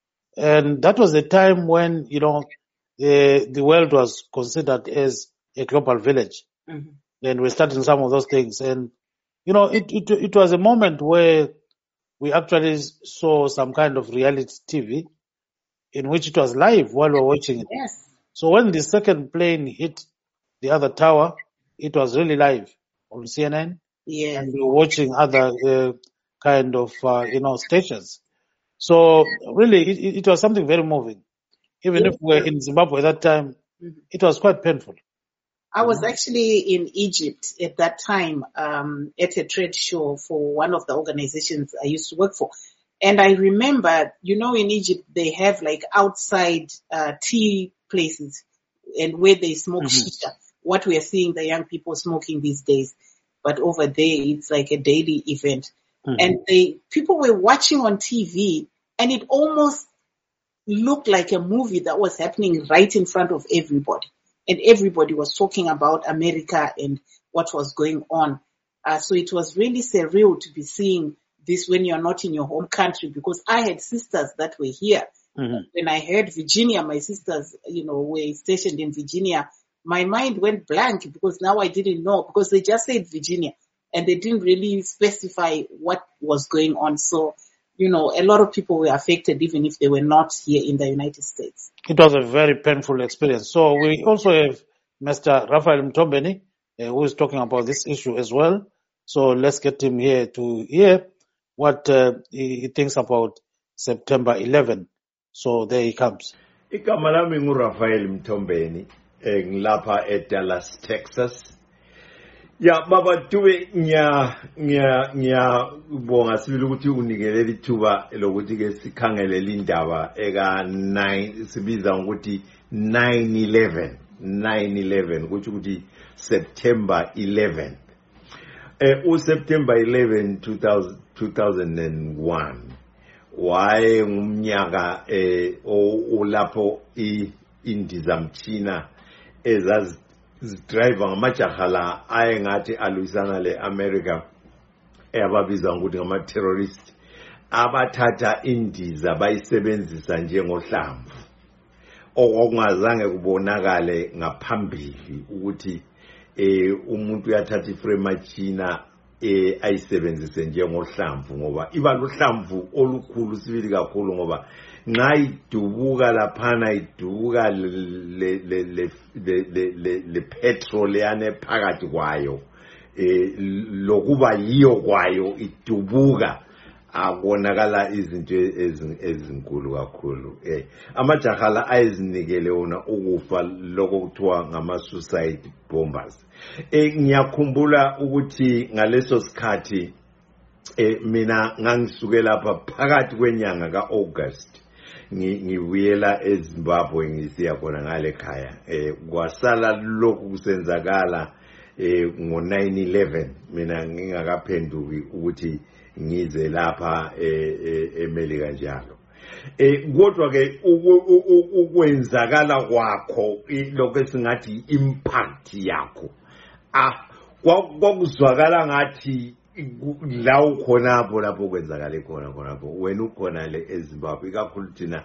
And that was the time when, you know, uh, the world was considered as a global village. Mm-hmm. And we're studying some of those things. And, you know, it, it, it was a moment where we actually saw some kind of reality T V in which it was live while we were watching it. Yes. So when the second plane hit the other tower, it was really live on C N N. Yes. And we were watching other uh, kind of, uh, you know, stations. So really, it, it was something very moving. Even yes. if we were in Zimbabwe at that time, mm-hmm. it was quite painful. I was actually in Egypt at that time um, at a trade show for one of the organizations I used to work for. And I remember, you know, in Egypt, they have like outside uh, tea places and where they smoke mm-hmm. shisha, what we are seeing the young people smoking these days. But over there, it's like a daily event. Mm-hmm. And they people were watching on T V, and it almost looked like a movie that was happening right in front of everybody. And everybody was talking about America and what was going on. Uh, so it was really surreal to be seeing this when you're not in your home country, because I had sisters that were here. Mm-hmm. When I heard Virginia, my sisters, you know, were stationed in Virginia, my mind went blank because now I didn't know, because they just said Virginia and they didn't really specify what was going on. So, you know, a lot of people were affected even if they were not here in the United States. It was a very painful experience. So we also have Mister Raphael Mtombeni, uh, who is talking about this issue as well. So let's get him here to hear what uh, he, he thinks about September eleventh. So there he comes. Igama lami nguRaphael Mtombeni, ngilapha eDallas, Texas. Ya baba tuwe nya nya nya bonga sibili ukuthi unikelele ithuba lokuthi ke sikhangele indaba eka nine sibiza ukuthi nine eleven nine eleven kuthi ukuthi September eleventh. Eh u September eleventh two thousand one waye ngumnyaka eh olapho indizamthina ezazi driver ngamajahala ayengathi alwisana le America eyababiza ukuthi ngama terrorist abathatha indiza bayisebenzisa njengohlamvu okungazange kubonakale ngaphambili ukuthi eh umuntu uyathatha iframe machina eh ayisebenzise njengohlamvu ngoba iba lohlamvu olukhulu sibili kakhulu ngoba nxa idubuka laphana idubuka le le le le le le petrol yane phakathi kwayo eh lokuba yiyo kwayo idubuka abonakala izinto ezinkulu kakhulu eh amajahala ayizinikele wona ukufa lokho kuthiwa ngama suicide bombers. Eh ngiyakhumbula ukuthi ngaleso sikhathi eh mina ngangisuke lapha phakathi kwenyanga kaAugust ngibuyela eZimbabwe ngisiya khona ngale khaya eh kwasala lokhu kusenzakala eh ngo nine eleven mina ngingakaphenduki ukuthi ngize lapha eMelika njalo. Eh kodwa ke ukwenzakala kwakho lokho esingathi impact yakho ah kwakuzwakala ngathi la ukhonapho lapho kwenzakala khona khonapho wena ukhona le eZimbabwe ikakhulu thina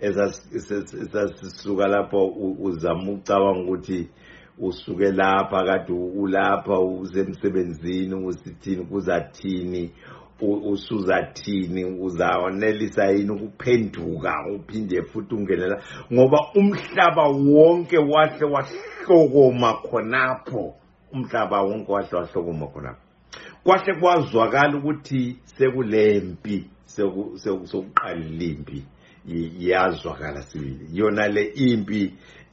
esasisuka lapho uzama ucabanga ukuthi usuke lapha kade ulapha usemsebenzini usithini kuzathini usuzathini uzawonelisa yini ukuphenduka uphinde futhi ungenela ngoba umhlaba wonke wahle wahlokoma khonapho umhlaba wonke wahle wahlokoma khonapho kwahle kwazwakala ukuthi sekulempi sekuqala impi yazwakala sibili yona le impi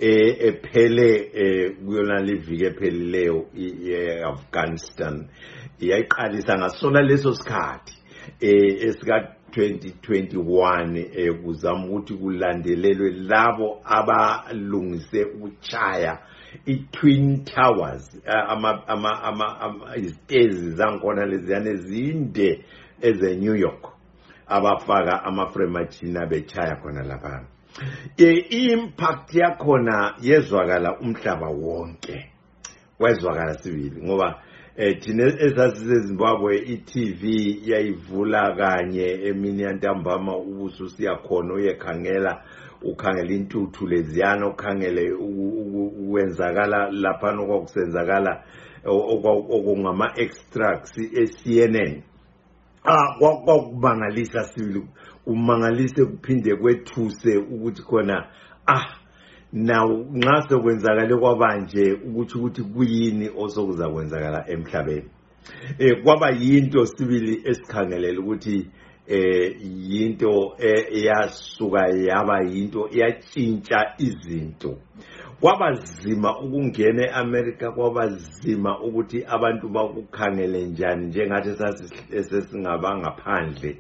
ephele kuyona le viki ephelileyo eAfghanistan yayiqalisa ngasona leso sikhathi esika twenty twenty-one kuzama ukuthi kulandelelwe labo abalungise ukuchaya i-Twin Towers, ama ama ama ama izitezi zankona leziyana ezinde eze New York abafaka ama-frame machine bechaya khona lapha. I-impact yakhona yezwakala umhlaba wonke, wezwakala sibili ngoba eh thina esasiseZimbabwe i-T V yayivula kanye emini yantambama ubuso siyakhona uyekhangela ukhangela intuthu leziyana ukhangele ukwenzakala lapha nokwakusenzakala okungama extracts e-C N N. Ah kwakubangalisa sibili umangalise kuphinde kwethuse ukuthi khona ah now nxa sekwenzakale kwabanje ukuthi ukuthi kuyini osokuza kwenzakala emhlabeni. Eh kwaba yinto sibili esikhangelela ukuthi eh yinto eyasuka yaba yinto iyatshintsha izinto. Kwabazima ukungena eAmerica, kwabazima ukuthi abantu bakukhangele njani njengathi sasingaba ngaphandle.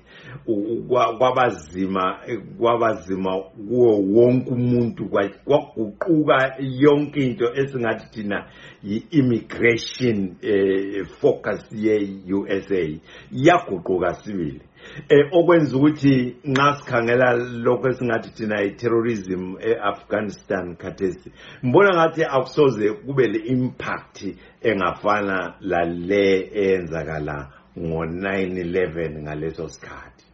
Kwabazima kwabazima kuwo wonke umuntu kwaguquka yonke into esingathi thina yi-immigration focus ye-U S A yaguquka sibili. Eh okwenza ukuthi nxa sikhangela lokho esingathi thina i-terrorism e-Afghanistan khathesi mbona ngathi akusoze kube le impact engafana la le eyenzakala ngo nine eleven ngaleso sikhathi.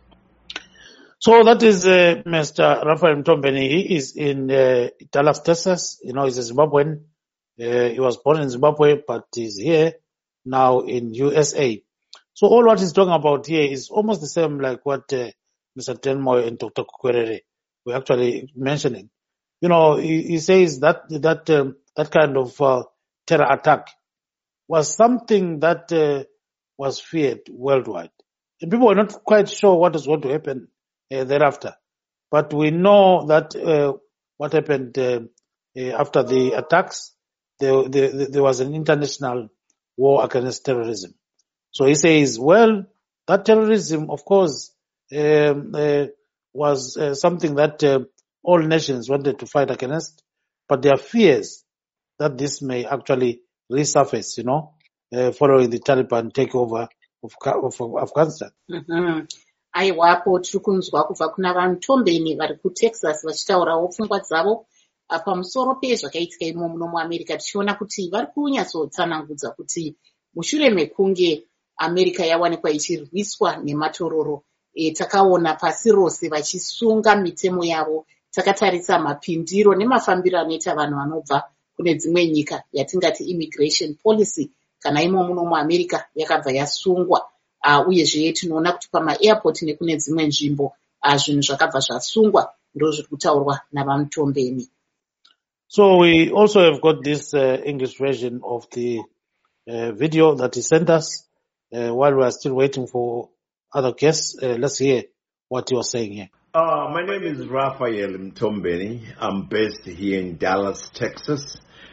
So that is uh, Mister Raphael Mtombeni. He is in uh, Dallas, Texas. You know, he's a Zimbabwean. Uh, he was born in Zimbabwe, but he's here now in U S A. So all what he's talking about here is almost the same like what uh, Mister Tenmoy and Doctor Kukwerere were actually mentioning. You know, he, he says that that um, that kind of uh, terror attack was something that uh, was feared worldwide, and people were not quite sure what was going to happen uh, thereafter. But we know that uh, what happened uh, uh, after the attacks, there, there, there was an international war against terrorism. So he says, well, that terrorism, of course, um, uh, was uh, something that uh, all nations wanted to fight against, but there are fears that this may actually resurface, you know, uh, following the Taliban takeover of, of Afghanistan. Mm-hmm. Aiwapo tiri kunzwa kubva kuna vaMtombeni vari kuTexas vachitaurawo pfungwa dzavo pamusoro pezvakaitika imo muno muAmerica, tichiona kuti vari kunyatsotsanangudza kuti mushure mekunge America yawanikwa ichirwiswa nematororo, e, takaona pasi rose vachisunga mitemo yavo, takatarisa mapindiro nemafambiro anoita vanhu vanobva kune dzimwe nyika yatingati immigration policy kana imo muno muAmerica yakabva yasungwa. Uh, uyezve tinoona kuti pama-airport nekune dzimwe nzvimbo uh, zvinhu zvakabva zvasungwa, ndo zviri kutaurwa navaMtombeni. So we also have got this uh, English version of the uh, video that he sent us uh, while we are still waiting for other guests. Uh, let's hear what he was saying here. Uh, my name is Raphael Mtombeni. I'm based here in Dallas, Texas.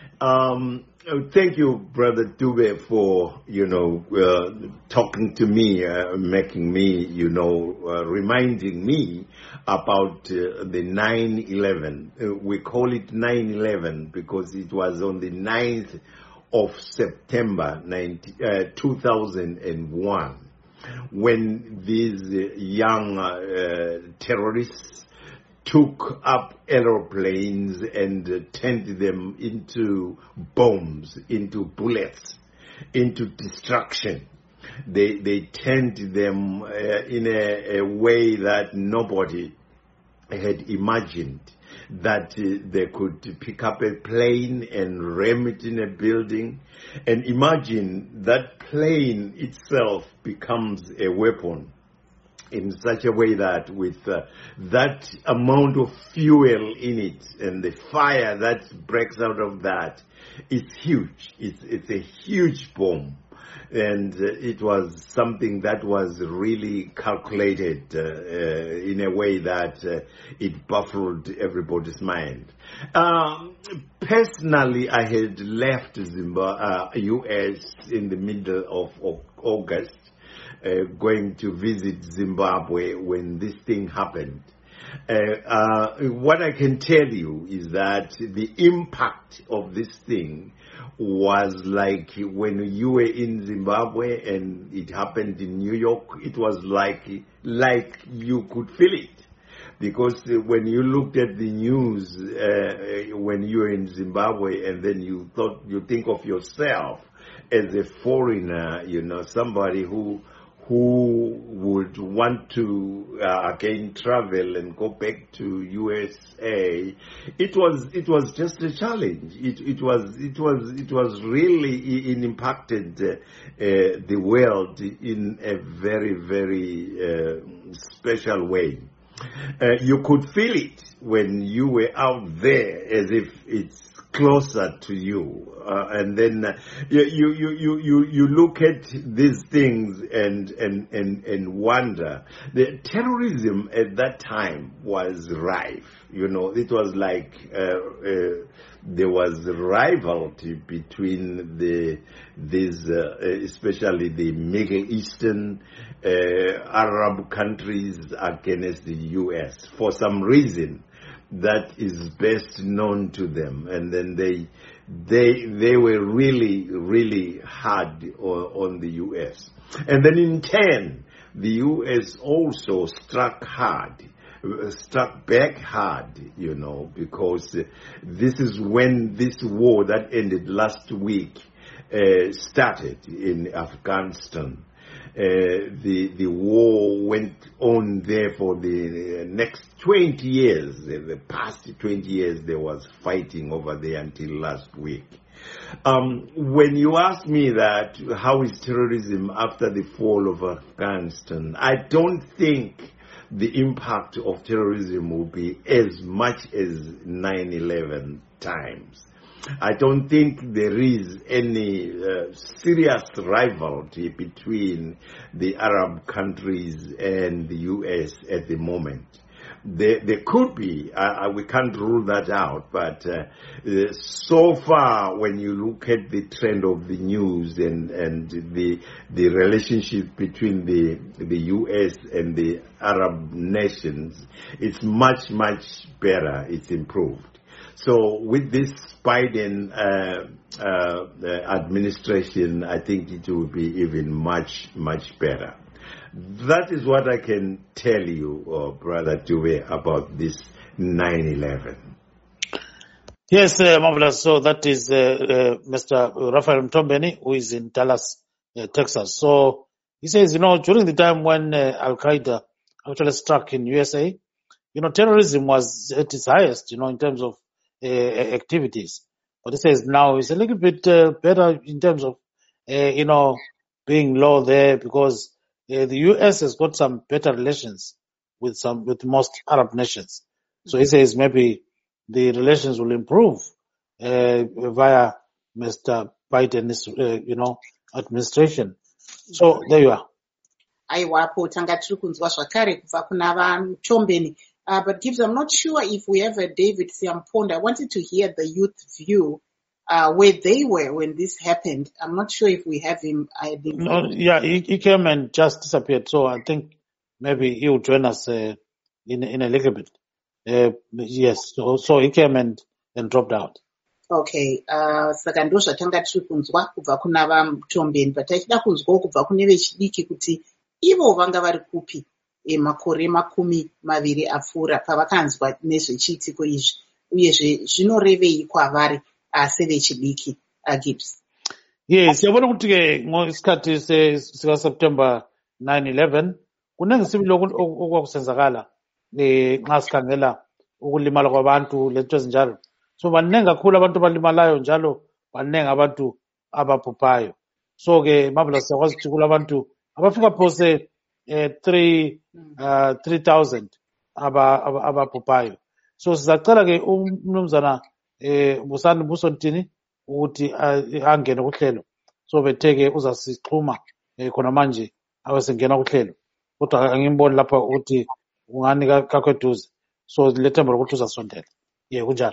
Um, thank you, Brother Dube, for, you know, uh, talking to me, uh, making me, you know, uh, reminding me about uh, the nine eleven. Uh, we call it nine eleven because it was on the ninth of September two thousand one when these uh, young uh, terrorists took up aeroplanes and uh, turned them into bombs, into bullets, into destruction. They they turned them uh, in a, a way that nobody had imagined, that uh, they could pick up a plane and ram it in a building. And imagine that plane itself becomes a weapon in such a way that with uh, that amount of fuel in it and the fire that breaks out of that, it's huge. It's, it's a huge bomb. And uh, it was something that was really calculated uh, uh, in a way that uh, it baffled everybody's mind. Um, personally, I had left Zimbabwe, uh, U S in the middle of, of August, Uh, going to visit Zimbabwe when this thing happened. Uh, uh, what I can tell you is that the impact of this thing was like when you were in Zimbabwe and it happened in New York, it was like, like you could feel it. Because when you looked at the news uh, when you were in Zimbabwe, and then you thought, you think of yourself as a foreigner, you know, somebody who who would want to uh, again travel and go back to U S A, it was it was just a challenge. It it was it was it was really it impacted uh, uh, the world in a very very uh, special way. Uh, you could feel it when you were out there, as if it's closer to you, uh, and then uh, you, you you you you look at these things and and and and wonder. The terrorism at that time was rife. You know, it was like uh, uh, there was rivalry between the these, uh, especially the Middle Eastern uh, Arab countries against the U S for some reason that is best known to them, and then they they they were really really hard on, on the U S, and then in turn the U S also struck hard, struck back hard, you know, because this is when this war that ended last week uh, started in Afghanistan. Uh, the the war went on there for the next twenty years. The past twenty years there was fighting over there until last week. Um, when you ask me that, how is terrorism after the fall of Afghanistan, I don't think the impact of terrorism will be as much as nine eleven times. I don't think there is any uh, serious rivalry between the Arab countries and the U S at the moment. There, there could be, uh, we can't rule that out, but uh, uh, so far when you look at the trend of the news and, and the the relationship between the, the U S and the Arab nations, it's much, much better, it's improved. So with this Biden uh, uh, administration, I think it will be even much, much better. That is what I can tell you, uh, Brother Dube, about this nine eleven. Yes, uh, marvelous. So that is uh, uh, Mister Raphael Mtombeni, who is in Dallas, uh, Texas. So he says, you know, during the time when uh, Al-Qaeda actually struck in U S A, you know, terrorism was at its highest, you know, in terms of uh, activities. But he says now it's a little bit uh, better in terms of, uh, you know, being low there, because uh, the U S has got some better relations with some with most Arab nations. So he says maybe the relations will improve uh, via Mister Biden's, uh, you know, administration. So there you are. Aiwapo tanga tiri kunzwa zvakare kubva kuna vaMtombeni. Uh, but Gibbs, I'm not sure if we have a David Siamponda. I wanted to hear the youth view, uh, where they were when this happened. I'm not sure if we have him. I think. No, yeah, he, he came and just disappeared. So I think maybe he will join us uh, in in a little bit. Uh, yes, so, so he came and, and dropped out. Okay, uh, saka ndo zvatanga tiri kunzwa kubva kuna vaMtombeni, but tachida kunzwawo kubva kune vechidiki kuti ivo vanga vari kupi e makore makumi maviri apfuura pavakanzwa nezvechiitiko izvi, uyezve zvinorevei kwavari sevechidiki. uh, Gibbs. Yes, yabona ukuthi ke ngesikhathi sika September nine eleven kunenge sibili okwakusenzakala eh nxa sikhangela ukulimala kwabantu lento ezinjalo. So baningi kakhulu abantu abalimalayo njalo baningi abantu ababhubhayo. So ke mabula siyakwazi ukuthi kulabantu abafika phose eh three uh three thousand aba ababhubhayo. So sizacela ke umnumzana eh Busani Busontini ukuthi angene kuhlelo. So betheke uzasixhuma khona manje awesengena kuhlelo. Kodwa angimboni lapha ukuthi ungani kakweduze. So lethemba lokuthi uzasondela. Ye kunjalo.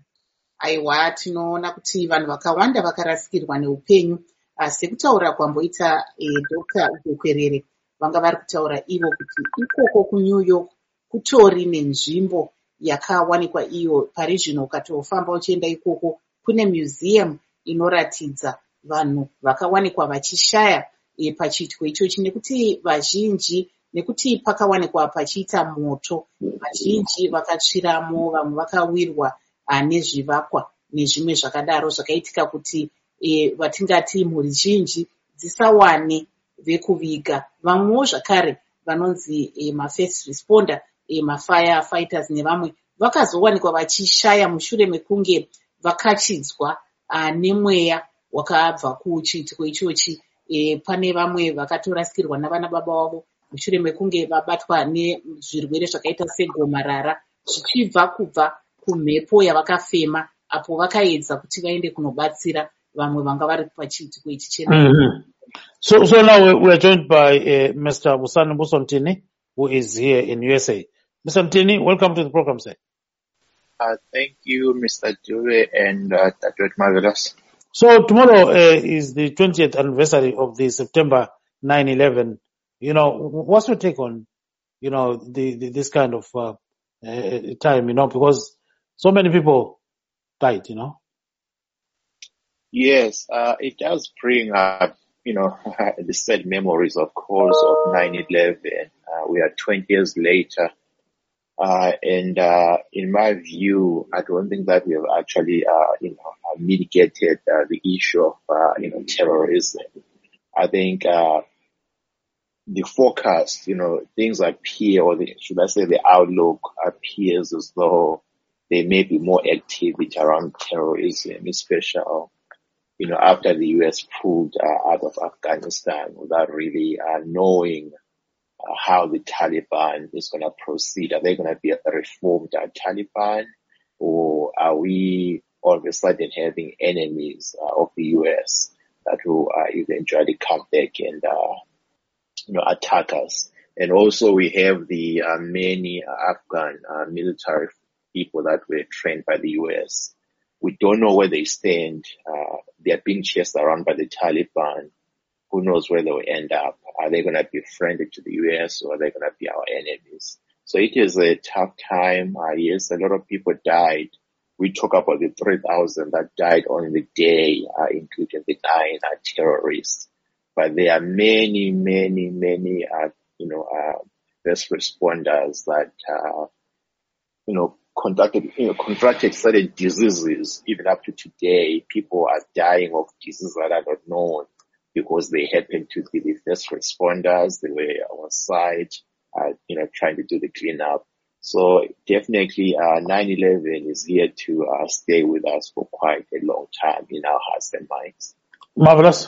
Aiwa, tinoona kuti vanhu vakawanda vakarasikirwa neupenyu, sekutaura kwamboita Doctor Udokwerere, vanga vari kutaura ivo kuti ikoko kuNew York kutori nenzvimbo yakawanikwa iyo parizvino. Ukatofamba uchienda ikoko kune museum inoratidza vanhu vakawanikwa vachishaya e, pachiitiko ichochi, nekuti vazhinji nekuti pakawanikwa pachiita moto, vazhinji vakatsviramo, vamwe vakawirwa nezvivakwa nezvimwe zvakadaro zvakaitika kuti e, vatingati mhuri zhinji dzisawane vekuviga. Vamwewo zvakare vanonzi e, mafirst responder e, mafire fighters nevamwe vakazowanikwa vachishaya mushure mekunge vakachidzwa nemweya wakabva kuchiitiko ichochi. E, pane vamwe vakatorasikirwa navana baba vavo mushure mekunge vabatwa nezvirwere zvakaita segomarara zvichibva kubva kumhepo yavakafema apo vakaedza kuti vaende kunobatsira vamwe vanga vari pachiitiko ichi chena. Mm-hmm. So, so now we, we are joined by uh, Mister Busani Mbuso-Mtini, who is here in U S A. Mister Mtini, welcome to the program, sir. Uh, thank you, Mister Dube and uh, Doctor Marvelous. So tomorrow uh, is the twentieth anniversary of the September nine eleven. You know, what's your take on, you know, the, the this kind of uh, uh, time, you know, because so many people died, you know? Yes, uh, it does bring up, you know, the sad memories, of course, of nine eleven. Uh, we are twenty years later. Uh, and, uh, in my view, I don't think that we have actually, uh, you know, mitigated, uh, the issue of, uh, you know, terrorism. I think, uh, the forecast, you know, things appear, or the, should I say the outlook appears as though there may be more activity around terrorism, especially, you know, after the U S pulled uh, out of Afghanistan without really uh, knowing uh, how the Taliban is going to proceed. Are they going to be a reformed uh, Taliban, or are we all of a sudden having enemies uh, of the U S that will uh, eventually come back and, uh, you know, attack us? And also we have the uh, many uh, Afghan uh, military people that were trained by the U S. We don't know where they stand. Uh, they are being chased around by the Taliban. Who knows where they will end up? Are they going to be friendly to the U S, or are they going to be our enemies? So it is a tough time. Uh, yes, a lot of people died. We talk about the three thousand that died on the day, uh, including the nine uh, terrorists. But there are many, many, many, uh, you know, uh, first responders that, uh, you know, Contracted, you know, contracted certain diseases. Even up to today, people are dying of diseases that are not known because they happen to be the first responders. They were on site, uh, you know, trying to do the cleanup. So definitely, uh, nine eleven is here to uh, stay with us for quite a long time in our hearts and minds. Marvelous.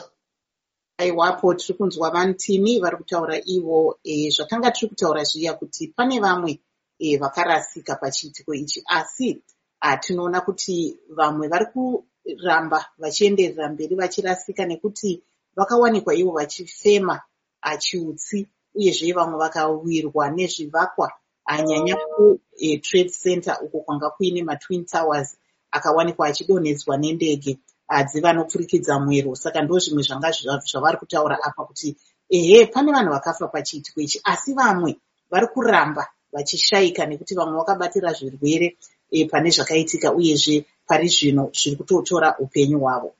Aiwapo tiri kunzwa vantini vari kutaura ivo e, zvakanga tiri kutaura zviya kuti pane vamwe e, vakarasika pachiitiko ichi, asi tinoona kuti vamwe vari kuramba vachienderera mberi vachirasika nekuti vakawanikwa ivo vachifema chiutsi, uyezve vamwe vakawirwa nezvivakwa, anyanya kuTrade Center uko kwanga kuine maTwin Towers akawanikwa achidonhedzwa nendege dzivanopfurikidza mwero. Saka ndo zvimwe zvanga zvavari kutaura apa kuti ehe, pane vanhu vakafa pachiitiko ichi, asi vamwe vari kuramba vachishayika nekuti vamwe vakabatira zvirwere e, pane zvakaitika, uyezve pari zvino zviri kutotora upenyu hwavo.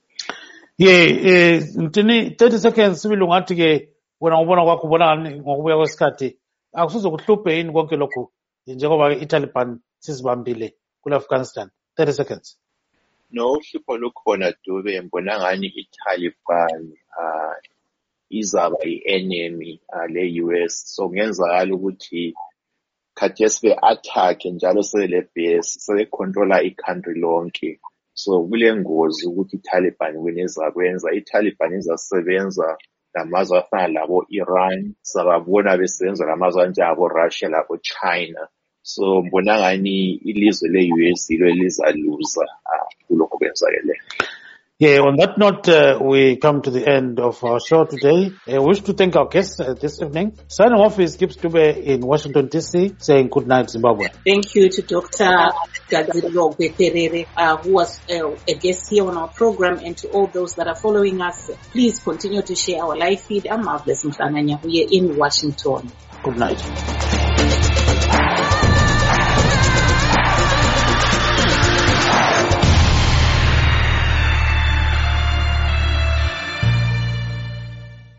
Ye eh, Mtini, thirty seconds sibili ungathi ke wena ngubona kwakho ubona ngokubuya kwesikhathi akusizokuhluphe yini konke lokho njengoba iTaliban sizibambile kule Afghanistan? thirty seconds. No, uhlupho lukhona Dube, ngibona ngani iTaliban uh, izaba i-enemy uh, le-U S. So kungenzakala ukuthi khathesi be-attack njalo sele base sele-controla i-country lonke. So kule ngozi ukuthi iTaliban weneza kwenza. iTaliban izasebenza namazwe afana labo Iran, sababona besebenza namazwe anjengabo Russia labo China. So mbona ngani ilizwe le-U S ilo elizaluza kulokho kwenzakele. Yeah, on that note, uh, we come to the end of our show today. I uh, wish to thank our guests uh, this evening. Signing off is Gibbs Dube in Washington, D C, saying good night, Zimbabwe. Thank you to Doctor Gadziriro Gweperere, uh, who was uh, a guest here on our program, and to all those that are following us. Please continue to share our live feed. I'm Marvelous Mhlanganya here in Washington. Good night.